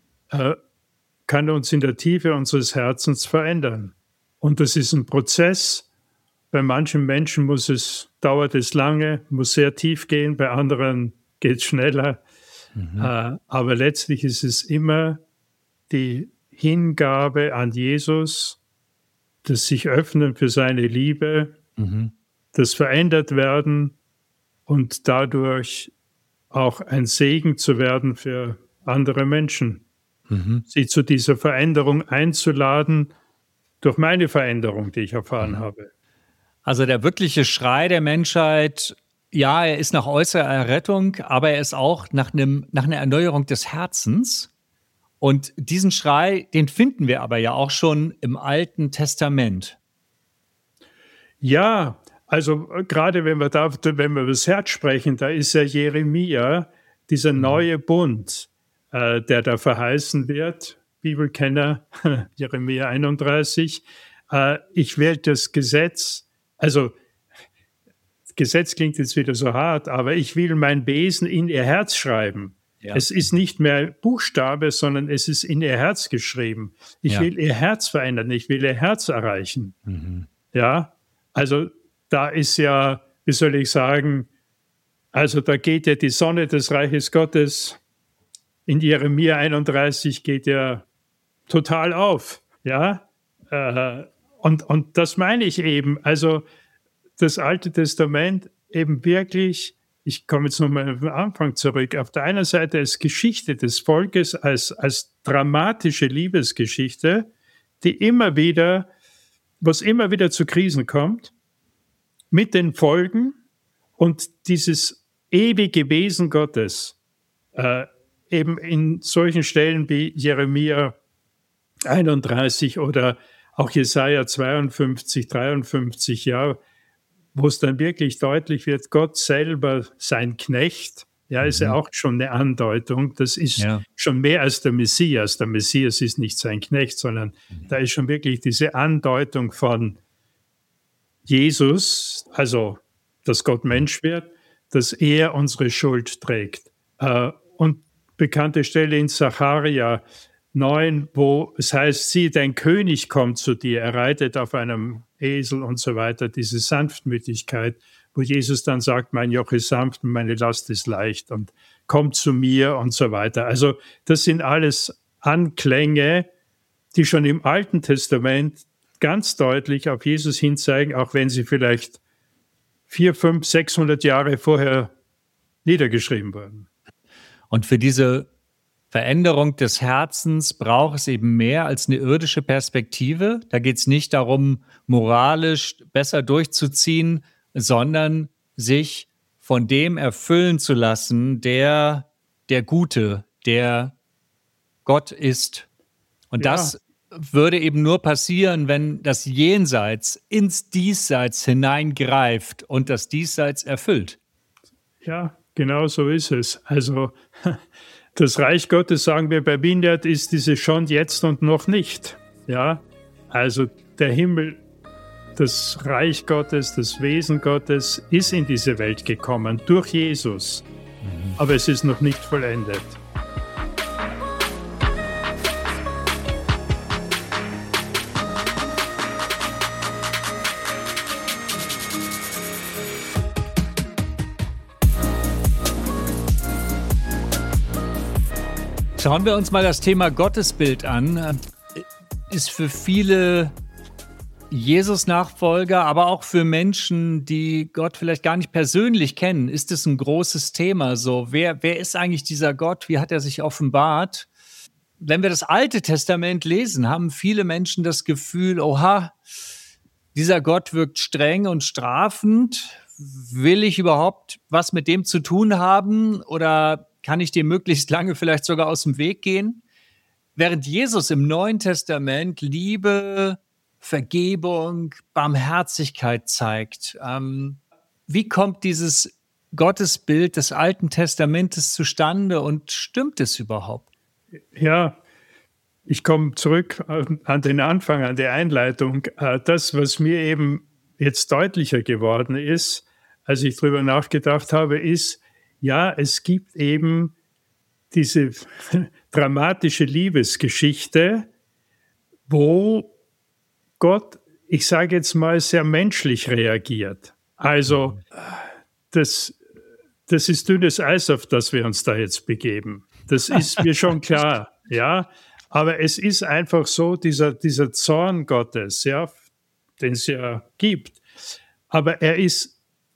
kann uns in der Tiefe unseres Herzens verändern. Und das ist ein Prozess. Bei manchen Menschen dauert es lange, muss sehr tief gehen, bei anderen geht es schneller. Aber letztlich ist es immer die Hingabe an Jesus, das sich öffnen für seine Liebe, das verändert werden und dadurch auch ein Segen zu werden für andere Menschen. Sie zu dieser Veränderung einzuladen durch meine Veränderung, die ich erfahren habe. Also der wirkliche Schrei der Menschheit, ja, er ist nach äußerer Errettung, aber er ist auch nach einer Erneuerung des Herzens. Und diesen Schrei, den finden wir aber ja auch schon im Alten Testament. Ja, also gerade wenn wir über das Herz sprechen, da ist ja Jeremia, dieser neue Bund, der da verheißen wird, Bibelkenner, Jeremia 31, ich will das Gesetz, also Gesetz klingt jetzt wieder so hart, aber ich will mein Wesen in ihr Herz schreiben. Ja. Es ist nicht mehr Buchstabe, sondern es ist in ihr Herz geschrieben. Ich will ihr Herz verändern, ich will ihr Herz erreichen. Ja, also da ist ja, wie soll ich sagen, also da geht ja die Sonne des Reiches Gottes in Jeremia 31 geht ja total auf. Ja, und das meine ich eben. Also das Alte Testament eben wirklich, ich komme jetzt nochmal auf den Anfang zurück, auf der einen Seite als Geschichte des Volkes, als dramatische Liebesgeschichte, was immer wieder zu Krisen kommt, mit den Folgen und dieses ewige Wesen Gottes, eben in solchen Stellen wie Jeremia 31 oder auch Jesaja 52, 53, ja, wo es dann wirklich deutlich wird, Gott selber sein Knecht, ja, ist ja auch schon eine Andeutung, das ist schon mehr als der Messias. Der Messias ist nicht sein Knecht, sondern da ist schon wirklich diese Andeutung von Jesus, also dass Gott Mensch wird, dass er unsere Schuld trägt. Und bekannte Stelle in Sacharja 9, wo es heißt, siehe, dein König kommt zu dir, er reitet auf einem Esel und so weiter, diese Sanftmütigkeit, wo Jesus dann sagt, mein Joch ist sanft und meine Last ist leicht und kommt zu mir und so weiter. Also das sind alles Anklänge, die schon im Alten Testament ganz deutlich auf Jesus hinzeigen, auch wenn sie vielleicht 400, 500, 600 Jahre vorher niedergeschrieben wurden. Und für diese Veränderung des Herzens braucht es eben mehr als eine irdische Perspektive. Da geht es nicht darum, moralisch besser durchzuziehen, sondern sich von dem erfüllen zu lassen, der Gute, der Gott ist. Und das würde eben nur passieren, wenn das Jenseits ins Diesseits hineingreift und das Diesseits erfüllt. Ja, genau so ist es. Also das Reich Gottes, sagen wir bei Vineyard, ist dieses schon, jetzt und noch nicht. Ja, also der Himmel, das Reich Gottes, das Wesen Gottes ist in diese Welt gekommen durch Jesus. Aber es ist noch nicht vollendet. Schauen wir uns mal das Thema Gottesbild an. Ist für viele Jesus-Nachfolger, aber auch für Menschen, die Gott vielleicht gar nicht persönlich kennen, ist es ein großes Thema. So, wer ist eigentlich dieser Gott? Wie hat er sich offenbart? Wenn wir das Alte Testament lesen, haben viele Menschen das Gefühl, oha, dieser Gott wirkt streng und strafend. Will ich überhaupt was mit dem zu tun haben oder kann ich dem möglichst lange vielleicht sogar aus dem Weg gehen? Während Jesus im Neuen Testament Liebe, Vergebung, Barmherzigkeit zeigt. Wie kommt dieses Gottesbild des Alten Testamentes zustande und stimmt es überhaupt? Ja, ich komme zurück an den Anfang, an die Einleitung. Das, was mir eben jetzt deutlicher geworden ist, als ich darüber nachgedacht habe, ist, ja, es gibt eben diese dramatische Liebesgeschichte, wo Gott, ich sage jetzt mal, sehr menschlich reagiert. Also das ist dünnes Eis, auf das wir uns da jetzt begeben. Das ist mir schon klar, ja. Aber es ist einfach so, dieser Zorn Gottes, ja, den es ja gibt. Aber er ist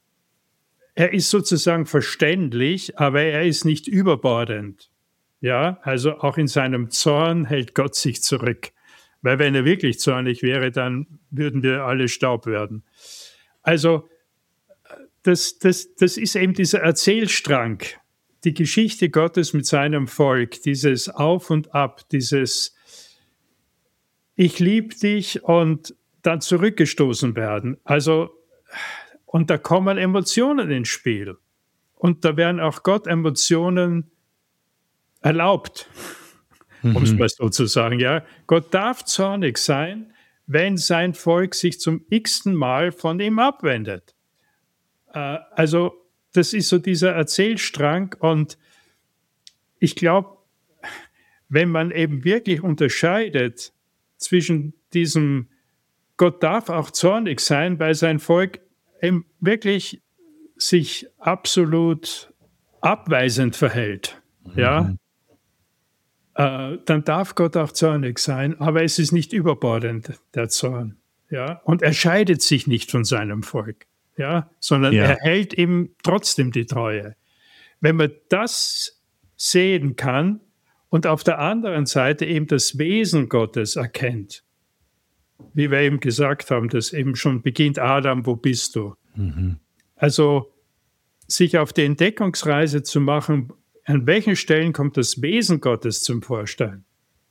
sozusagen verständlich, aber er ist nicht überbordend. Ja, also auch in seinem Zorn hält Gott sich zurück. Weil wenn er wirklich zornig wäre, dann würden wir alle Staub werden. Also das ist eben dieser Erzählstrang, die Geschichte Gottes mit seinem Volk, dieses Auf und Ab, dieses Ich liebe dich und dann zurückgestoßen werden. Also, und da kommen Emotionen ins Spiel. Und da werden auch Gott Emotionen erlaubt, um es mal so zu sagen. Ja? Gott darf zornig sein, wenn sein Volk sich zum x-ten Mal von ihm abwendet. Also das ist so dieser Erzählstrang und ich glaube, wenn man eben wirklich unterscheidet zwischen diesem Gott darf auch zornig sein, weil sein Volk eben wirklich sich absolut abweisend verhält, ja, dann darf Gott auch zornig sein, aber es ist nicht überbordend, der Zorn, ja, und er scheidet sich nicht von seinem Volk, ja, sondern er hält ihm trotzdem die Treue. Wenn man das sehen kann und auf der anderen Seite eben das Wesen Gottes erkennt, wie wir eben gesagt haben, das eben schon beginnt, Adam, wo bist du? Also sich auf die Entdeckungsreise zu machen, an welchen Stellen kommt das Wesen Gottes zum Vorschein?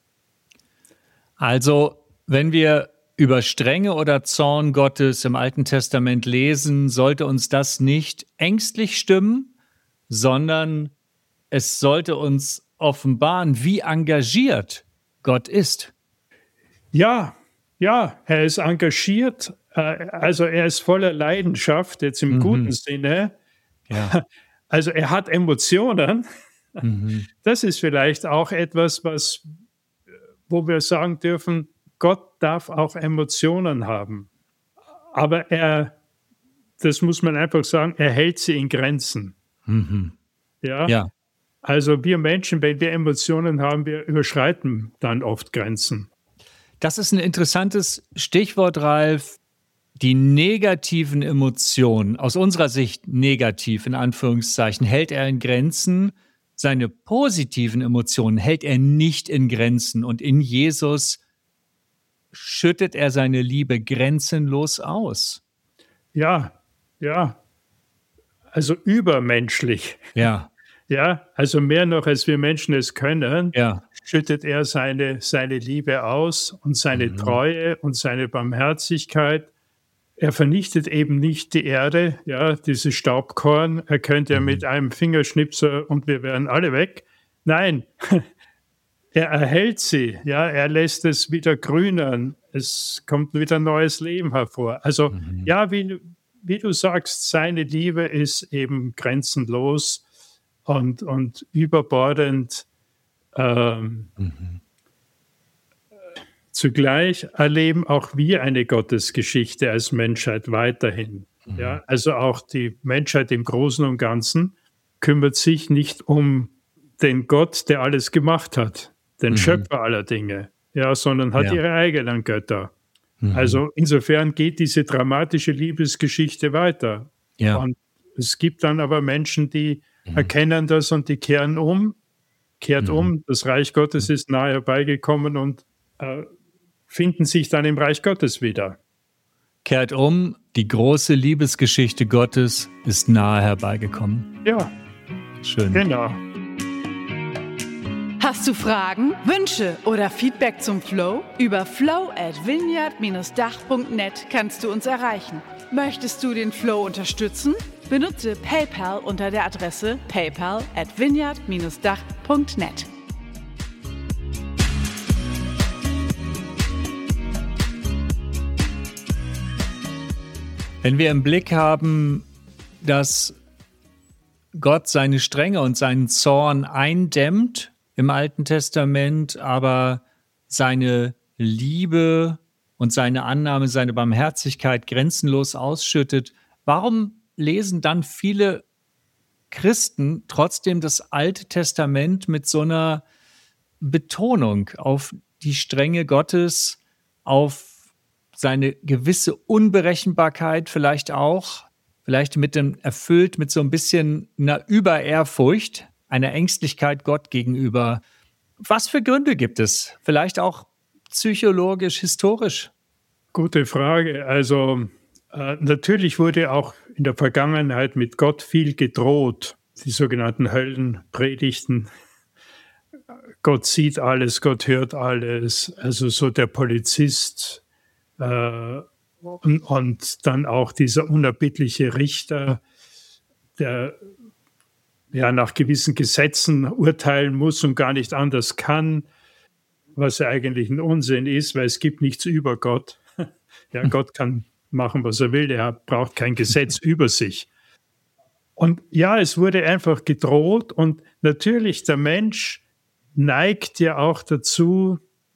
Also, wenn wir über Strenge oder Zorn Gottes im Alten Testament lesen, sollte uns das nicht ängstlich stimmen, sondern es sollte uns offenbaren, wie engagiert Gott ist. Ja, er ist engagiert, also er ist voller Leidenschaft, jetzt im guten Sinne. Ja. Also er hat Emotionen. Das ist vielleicht auch etwas, wo wir sagen dürfen, Gott darf auch Emotionen haben. Aber das muss man einfach sagen, er hält sie in Grenzen. Ja? Also wir Menschen, wenn wir Emotionen haben, wir überschreiten dann oft Grenzen. Das ist ein interessantes Stichwort, Ralf. Die negativen Emotionen, aus unserer Sicht negativ in Anführungszeichen, hält er in Grenzen. Seine positiven Emotionen hält er nicht in Grenzen. Und in Jesus schüttet er seine Liebe grenzenlos aus. Ja, also übermenschlich. Ja. Ja, also mehr noch, als wir Menschen es können, Ja. schüttet er seine Liebe aus und seine Treue und seine Barmherzigkeit. Er vernichtet eben nicht die Erde, ja, dieses Staubkorn. Er könnte ja mit einem Fingerschnipser und wir wären alle weg. Nein, er erhält sie, ja, er lässt es wieder grünern. Es kommt wieder neues Leben hervor. Also, ja, wie du sagst, seine Liebe ist eben grenzenlos und überbordend. Zugleich erleben auch wir eine Gottesgeschichte als Menschheit weiterhin. Ja, also auch die Menschheit im Großen und Ganzen kümmert sich nicht um den Gott, der alles gemacht hat, den Schöpfer aller Dinge, ja, sondern hat ihre eigenen Götter. Also insofern geht diese dramatische Liebesgeschichte weiter. Ja. Und es gibt dann aber Menschen, die erkennen das und die kehrt um. Das Reich Gottes ist nahe herbeigekommen und finden sich dann im Reich Gottes wieder. Kehrt um, die große Liebesgeschichte Gottes ist nahe herbeigekommen. Ja, Schön. genau. Hast du Fragen, Wünsche oder Feedback zum Flow? Über flow@vineyard-dach.net kannst du uns erreichen. Möchtest du den Flow unterstützen? Benutze PayPal unter der Adresse paypal@vineyard-dach.net. Wenn wir im Blick haben, dass Gott seine Strenge und seinen Zorn eindämmt im Alten Testament, aber seine Liebe und seine Annahme, seine Barmherzigkeit grenzenlos ausschüttet, warum lesen dann viele Christen trotzdem das Alte Testament mit so einer Betonung auf die Strenge Gottes, auf seine gewisse Unberechenbarkeit vielleicht auch, vielleicht erfüllt mit so ein bisschen einer Überehrfurcht, einer Ängstlichkeit Gott gegenüber. Was für Gründe gibt es? Vielleicht auch psychologisch, historisch? Gute Frage. Also natürlich wurde auch in der Vergangenheit mit Gott viel gedroht. Die sogenannten Höllenpredigten. Gott sieht alles, Gott hört alles. Also so der Polizist und dann auch dieser unerbittliche Richter, der ja nach gewissen Gesetzen urteilen muss und gar nicht anders kann, was ja eigentlich ein Unsinn ist, weil es gibt nichts über Gott. Ja, Gott kann machen, was er will, er braucht kein Gesetz über sich. Und ja, es wurde einfach gedroht und natürlich der Mensch neigt ja auch dazu,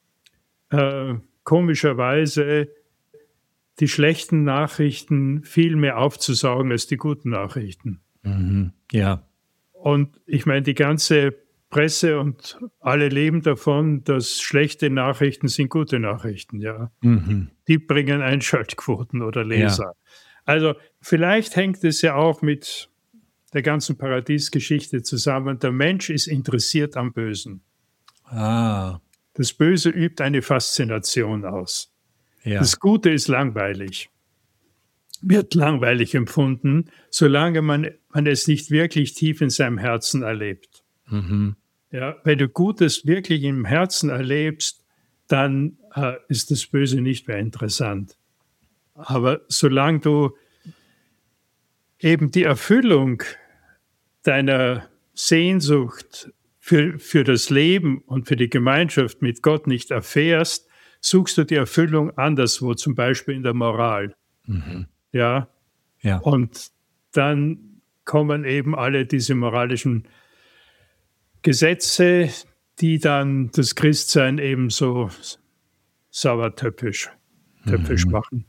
komischerweise die schlechten Nachrichten viel mehr aufzusaugen als die guten Nachrichten. Ja. Und ich meine, die ganze Presse und alle leben davon, dass schlechte Nachrichten sind gute Nachrichten, ja. Die bringen Einschaltquoten oder Leser. Ja. Also vielleicht hängt es ja auch mit der ganzen Paradiesgeschichte zusammen. Der Mensch ist interessiert am Bösen. Das Böse übt eine Faszination aus. Ja. Das Gute ist langweilig, wird langweilig empfunden, solange man es nicht wirklich tief in seinem Herzen erlebt. Ja, wenn du Gutes wirklich im Herzen erlebst, dann ist das Böse nicht mehr interessant. Aber solange du eben die Erfüllung deiner Sehnsucht für das Leben und für die Gemeinschaft mit Gott nicht erfährst, suchst du die Erfüllung anderswo, zum Beispiel in der Moral. Ja? Und dann kommen eben alle diese moralischen Gesetze, die dann das Christsein eben so sauertöpfisch machen.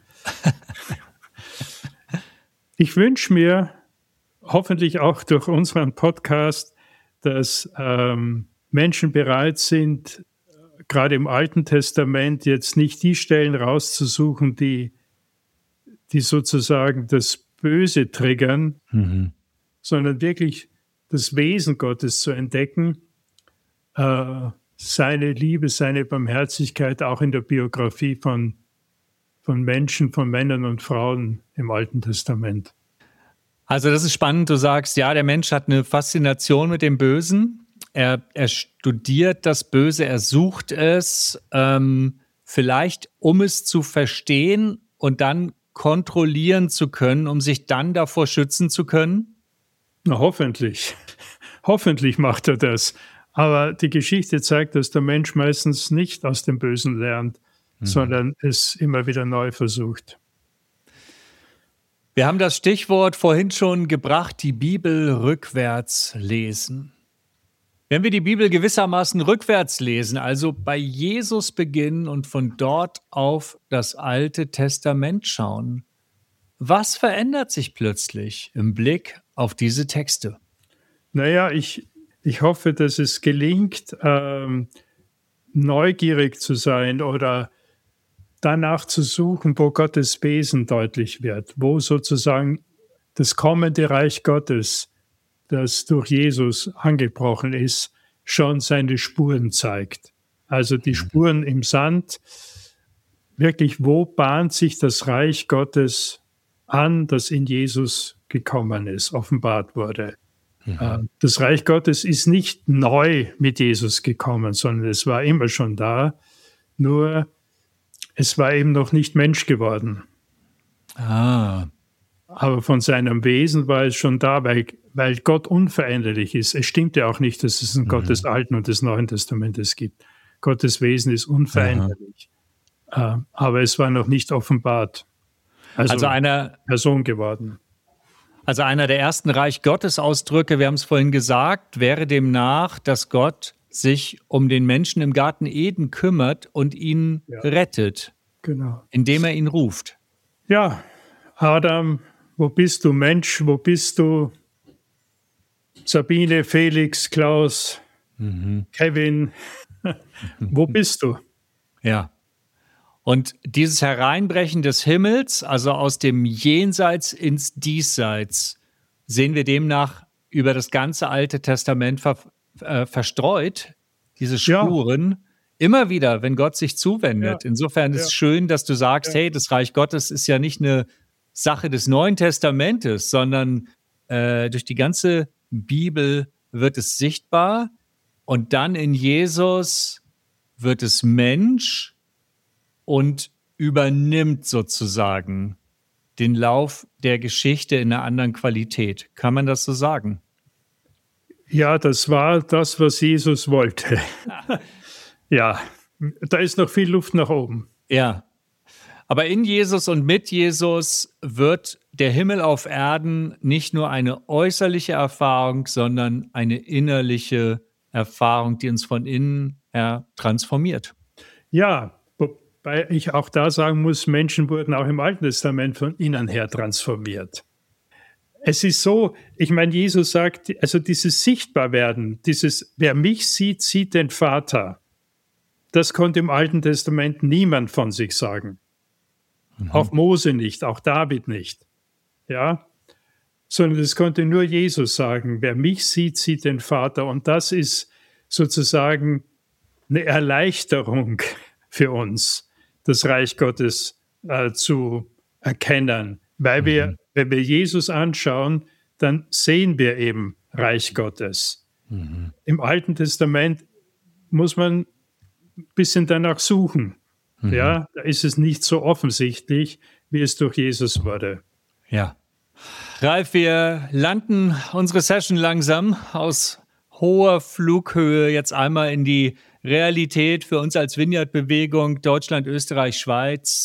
Ich wünsche mir, hoffentlich auch durch unseren Podcast, dass Menschen bereit sind, gerade im Alten Testament jetzt nicht die Stellen rauszusuchen, die sozusagen das Böse triggern, sondern wirklich das Wesen Gottes zu entdecken, seine Liebe, seine Barmherzigkeit auch in der Biografie von Menschen, von Männern und Frauen im Alten Testament. Also das ist spannend, du sagst, ja, der Mensch hat eine Faszination mit dem Bösen. Er studiert das Böse, er sucht es, vielleicht um es zu verstehen und dann kontrollieren zu können, um sich dann davor schützen zu können? Na, hoffentlich. Hoffentlich macht er das. Aber die Geschichte zeigt, dass der Mensch meistens nicht aus dem Bösen lernt, sondern es immer wieder neu versucht. Wir haben das Stichwort vorhin schon gebracht, die Bibel rückwärts lesen. Wenn wir die Bibel gewissermaßen rückwärts lesen, also bei Jesus beginnen und von dort auf das Alte Testament schauen, was verändert sich plötzlich im Blick auf diese Texte? Naja, ich hoffe, dass es gelingt, neugierig zu sein oder danach zu suchen, wo Gottes Wesen deutlich wird, wo sozusagen das kommende Reich Gottes, das durch Jesus angebrochen ist, schon seine Spuren zeigt. Also die Spuren im Sand, wirklich, wo bahnt sich das Reich Gottes an, das in Jesus gekommen ist, offenbart wurde. Das Reich Gottes ist nicht neu mit Jesus gekommen, sondern es war immer schon da, nur es war eben noch nicht Mensch geworden. Aber von seinem Wesen war es schon da, weil Gott unveränderlich ist. Es stimmt ja auch nicht, dass es einen Gott des Alten und des Neuen Testamentes gibt. Gottes Wesen ist unveränderlich. Aber es war noch nicht offenbart. Also einer Person geworden. Also einer der ersten Reich Gottes Ausdrücke, wir haben es vorhin gesagt, wäre demnach, dass Gott sich um den Menschen im Garten Eden kümmert und ihn rettet, indem er ihn ruft. Ja, Adam, wo bist du? Mensch, wo bist du? Sabine, Felix, Klaus, Kevin, wo bist du? Ja. Und dieses Hereinbrechen des Himmels, also aus dem Jenseits ins Diesseits, sehen wir demnach über das ganze Alte Testament verstreut, diese Spuren, immer wieder, wenn Gott sich zuwendet. Insofern ist es schön, dass du sagst, hey, das Reich Gottes ist ja nicht eine Sache des Neuen Testamentes, sondern durch die ganze Bibel wird es sichtbar und dann in Jesus wird es Mensch und übernimmt sozusagen den Lauf der Geschichte in einer anderen Qualität. Kann man das so sagen? Ja, das war das, was Jesus wollte. Ja, da ist noch viel Luft nach oben. Ja, aber in Jesus und mit Jesus wird der Himmel auf Erden nicht nur eine äußerliche Erfahrung, sondern eine innerliche Erfahrung, die uns von innen her transformiert. Ja, wobei ich auch da sagen muss, Menschen wurden auch im Alten Testament von innen her transformiert. Es ist so, ich meine, Jesus sagt, also dieses Sichtbarwerden, dieses, wer mich sieht, sieht den Vater. Das konnte im Alten Testament niemand von sich sagen. Auch Mose nicht, auch David nicht. Ja, sondern das konnte nur Jesus sagen. Wer mich sieht, sieht den Vater. Und das ist sozusagen eine Erleichterung für uns, das Reich Gottes zu erkennen. Weil wir, wenn wir Jesus anschauen, dann sehen wir eben Reich Gottes. Im Alten Testament muss man ein bisschen danach suchen. Ja, da ist es nicht so offensichtlich, wie es durch Jesus wurde. Ja. Ralf, wir landen unsere Session langsam aus hoher Flughöhe jetzt einmal in die Realität für uns als Vineyard-Bewegung Deutschland, Österreich, Schweiz.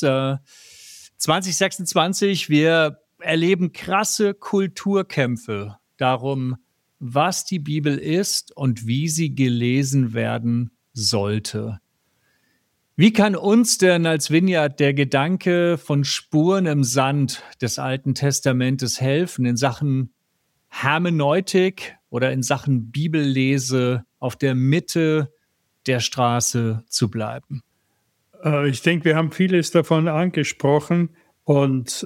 2026, wir erleben krasse Kulturkämpfe darum, was die Bibel ist und wie sie gelesen werden sollte. Wie kann uns denn als Vineyard der Gedanke von Spuren im Sand des Alten Testamentes helfen in Sachen Hermeneutik oder in Sachen Bibellese auf der Mitte der Straße zu bleiben? Ich denke, wir haben vieles davon angesprochen und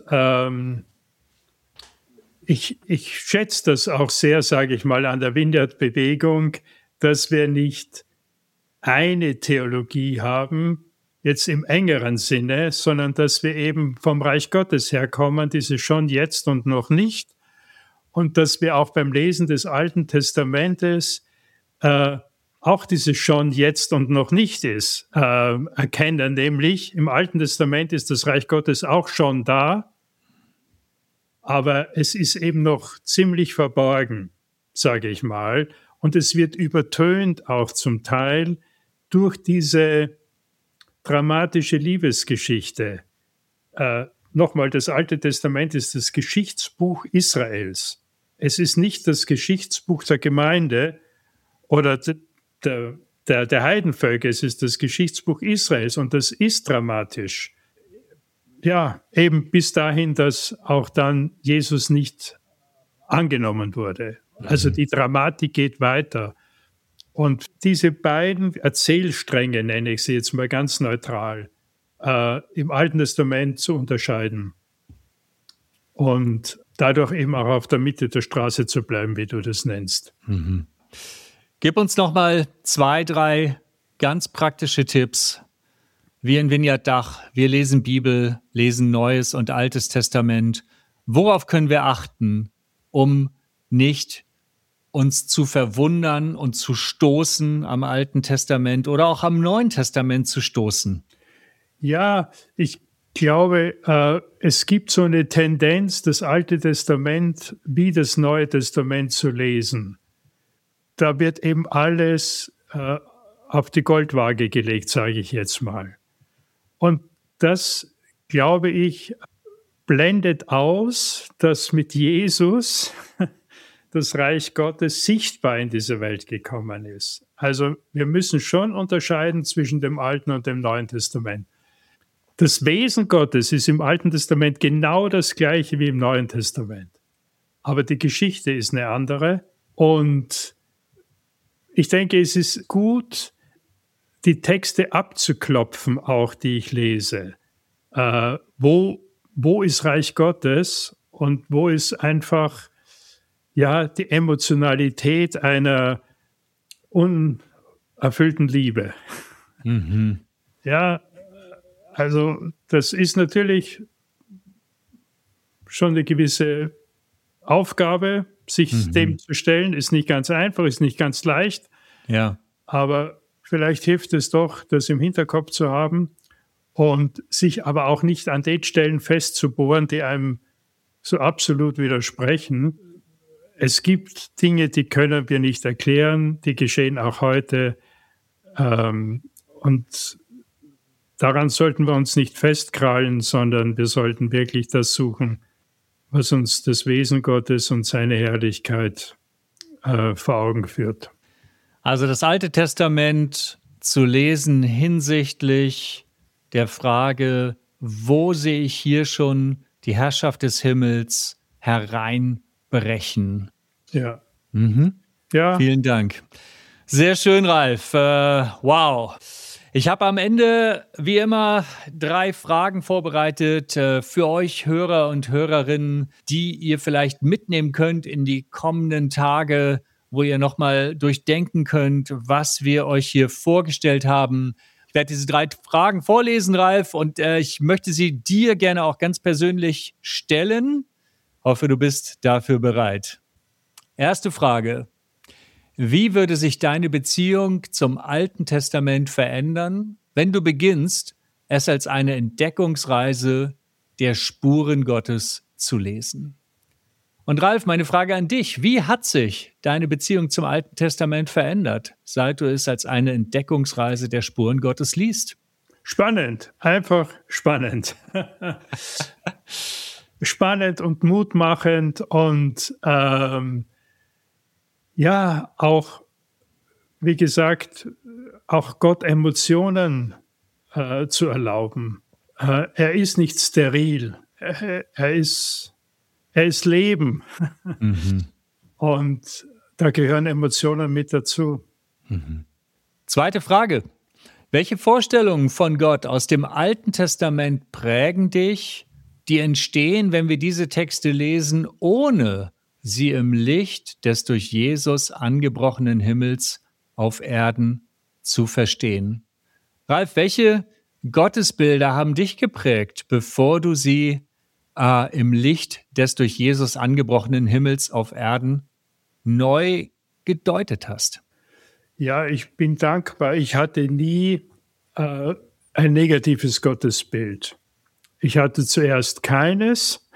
ich schätze das auch sehr, sage ich mal, an der Vineyard-Bewegung, dass wir nicht eine Theologie haben, jetzt im engeren Sinne, sondern dass wir eben vom Reich Gottes herkommen, diese schon, jetzt und noch nicht. Und dass wir auch beim Lesen des Alten Testamentes auch dieses schon, jetzt und noch nicht ist, erkennen. Nämlich im Alten Testament ist das Reich Gottes auch schon da, aber es ist eben noch ziemlich verborgen, sage ich mal. Und es wird übertönt auch zum Teil durch diese dramatische Liebesgeschichte. Nochmal, das Alte Testament ist das Geschichtsbuch Israels. Es ist nicht das Geschichtsbuch der Gemeinde oder der Heidenvölker, es ist das Geschichtsbuch Israels und das ist dramatisch. Ja, eben bis dahin, dass auch dann Jesus nicht angenommen wurde. Also die Dramatik geht weiter. Und diese beiden Erzählstränge, nenne ich sie jetzt mal ganz neutral, im Alten Testament zu unterscheiden und dadurch eben auch auf der Mitte der Straße zu bleiben, wie du das nennst. Mhm. Gib uns noch mal 2, 3 ganz praktische Tipps. Wir in Vineyard Dach, wir lesen Bibel, lesen Neues und Altes Testament. Worauf können wir achten, um nicht uns zu verwundern und zu stoßen am Alten Testament oder auch am Neuen Testament zu stoßen? Ja, ich glaube, es gibt so eine Tendenz, das Alte Testament wie das Neue Testament zu lesen. Da wird eben alles auf die Goldwaage gelegt, sage ich jetzt mal. Und das, glaube ich, blendet aus, dass mit Jesus das Reich Gottes sichtbar in diese Welt gekommen ist. Also wir müssen schon unterscheiden zwischen dem Alten und dem Neuen Testament. Das Wesen Gottes ist im Alten Testament genau das gleiche wie im Neuen Testament. Aber die Geschichte ist eine andere. Und ich denke, es ist gut, die Texte abzuklopfen, auch die ich lese. Wo ist Reich Gottes und wo ist einfach die Emotionalität einer unerfüllten Liebe. Mhm. Ja, also das ist natürlich schon eine gewisse Aufgabe, sich dem zu stellen. Ist nicht ganz einfach, ist nicht ganz leicht. Ja. Aber vielleicht hilft es doch, das im Hinterkopf zu haben und sich aber auch nicht an den Stellen festzubohren, die einem so absolut widersprechen. Es gibt Dinge, die können wir nicht erklären, die geschehen auch heute. Und daran sollten wir uns nicht festkrallen, sondern wir sollten wirklich das suchen, was uns das Wesen Gottes und seine Herrlichkeit vor Augen führt. Also das Alte Testament zu lesen hinsichtlich der Frage, wo sehe ich hier schon die Herrschaft des Himmels hereinbrechen? Ja. Ja. Vielen Dank. Sehr schön, Ralf. Wow. Ich habe am Ende, wie immer, 3 Fragen vorbereitet für euch Hörer und Hörerinnen, die ihr vielleicht mitnehmen könnt in die kommenden Tage, wo ihr nochmal durchdenken könnt, was wir euch hier vorgestellt haben. Ich werde diese 3 Fragen vorlesen, Ralf, und ich möchte sie dir gerne auch ganz persönlich stellen. Hoffe, du bist dafür bereit. Erste Frage. Wie würde sich deine Beziehung zum Alten Testament verändern, wenn du beginnst, es als eine Entdeckungsreise der Spuren Gottes zu lesen? Und Ralf, meine Frage an dich, wie hat sich deine Beziehung zum Alten Testament verändert, seit du es als eine Entdeckungsreise der Spuren Gottes liest? Spannend, einfach spannend. Spannend und mutmachend und auch, wie gesagt, auch Gott Emotionen zu erlauben. Er ist nicht steril, er ist Leben. Und da gehören Emotionen mit dazu. Zweite Frage. Welche Vorstellungen von Gott aus dem Alten Testament prägen dich, die entstehen, wenn wir diese Texte lesen, ohne sie im Licht des durch Jesus angebrochenen Himmels auf Erden zu verstehen? Ralf, welche Gottesbilder haben dich geprägt, bevor du sie im Licht des durch Jesus angebrochenen Himmels auf Erden neu gedeutet hast? Ja, ich bin dankbar. Ich hatte nie ein negatives Gottesbild. Ich hatte zuerst keines.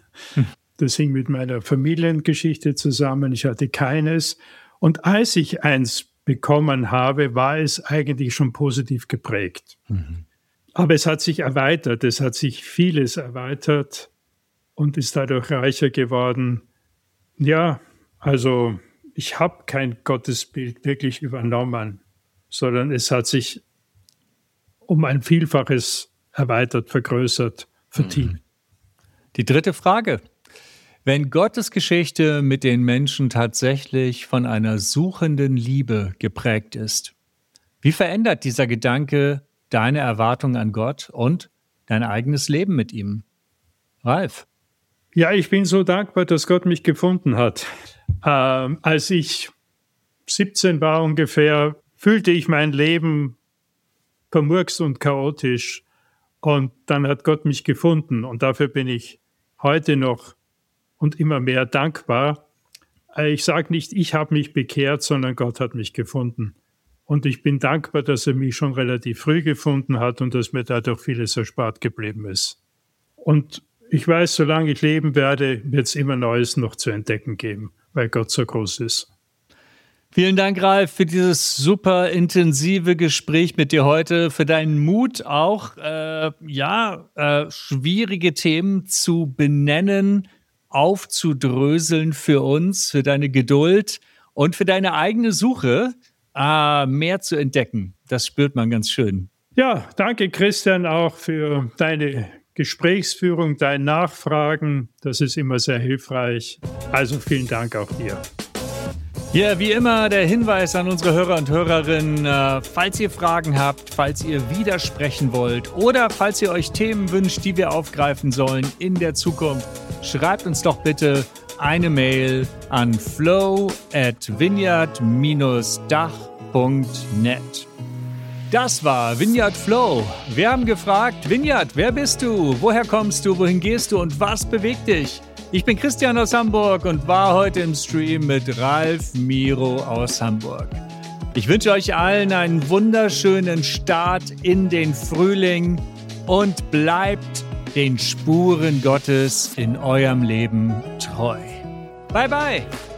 Das hing mit meiner Familiengeschichte zusammen. Ich hatte keines. Und als ich eins bekommen habe, war es eigentlich schon positiv geprägt. Mhm. Aber es hat sich erweitert. Es hat sich vieles erweitert und ist dadurch reicher geworden. Ja, also ich habe kein Gottesbild wirklich übernommen, sondern es hat sich um ein Vielfaches erweitert, vergrößert, vertieft. Die dritte Frage. Wenn Gottes Geschichte mit den Menschen tatsächlich von einer suchenden Liebe geprägt ist, wie verändert dieser Gedanke deine Erwartung an Gott und dein eigenes Leben mit ihm? Ralf? Ja, ich bin so dankbar, dass Gott mich gefunden hat. Als ich 17 war ungefähr, fühlte ich mein Leben vermurkst und chaotisch. Und dann hat Gott mich gefunden. Und dafür bin ich heute noch und immer mehr dankbar. Ich sage nicht, ich habe mich bekehrt, sondern Gott hat mich gefunden. Und ich bin dankbar, dass er mich schon relativ früh gefunden hat und dass mir dadurch vieles erspart geblieben ist. Und ich weiß, solange ich leben werde, wird es immer Neues noch zu entdecken geben, weil Gott so groß ist. Vielen Dank, Ralf, für dieses super intensive Gespräch mit dir heute, für deinen Mut auch, schwierige Themen zu benennen, aufzudröseln für uns, für deine Geduld und für deine eigene Suche, mehr zu entdecken. Das spürt man ganz schön. Ja, danke Christian auch für deine Gesprächsführung, dein Nachfragen. Das ist immer sehr hilfreich. Also vielen Dank auch dir. Ja, wie immer der Hinweis an unsere Hörer und Hörerinnen, falls ihr Fragen habt, falls ihr widersprechen wollt oder falls ihr euch Themen wünscht, die wir aufgreifen sollen in der Zukunft, schreibt uns doch bitte eine Mail an flow@vineyard-dach.net. Das war Vineyard Flow. Wir haben gefragt, Vineyard, wer bist du? Woher kommst du? Wohin gehst du? Und was bewegt dich? Ich bin Christian aus Hamburg und war heute im Stream mit Ralf Miro aus Hamburg. Ich wünsche euch allen einen wunderschönen Start in den Frühling und bleibt den Spuren Gottes in eurem Leben treu. Bye, bye!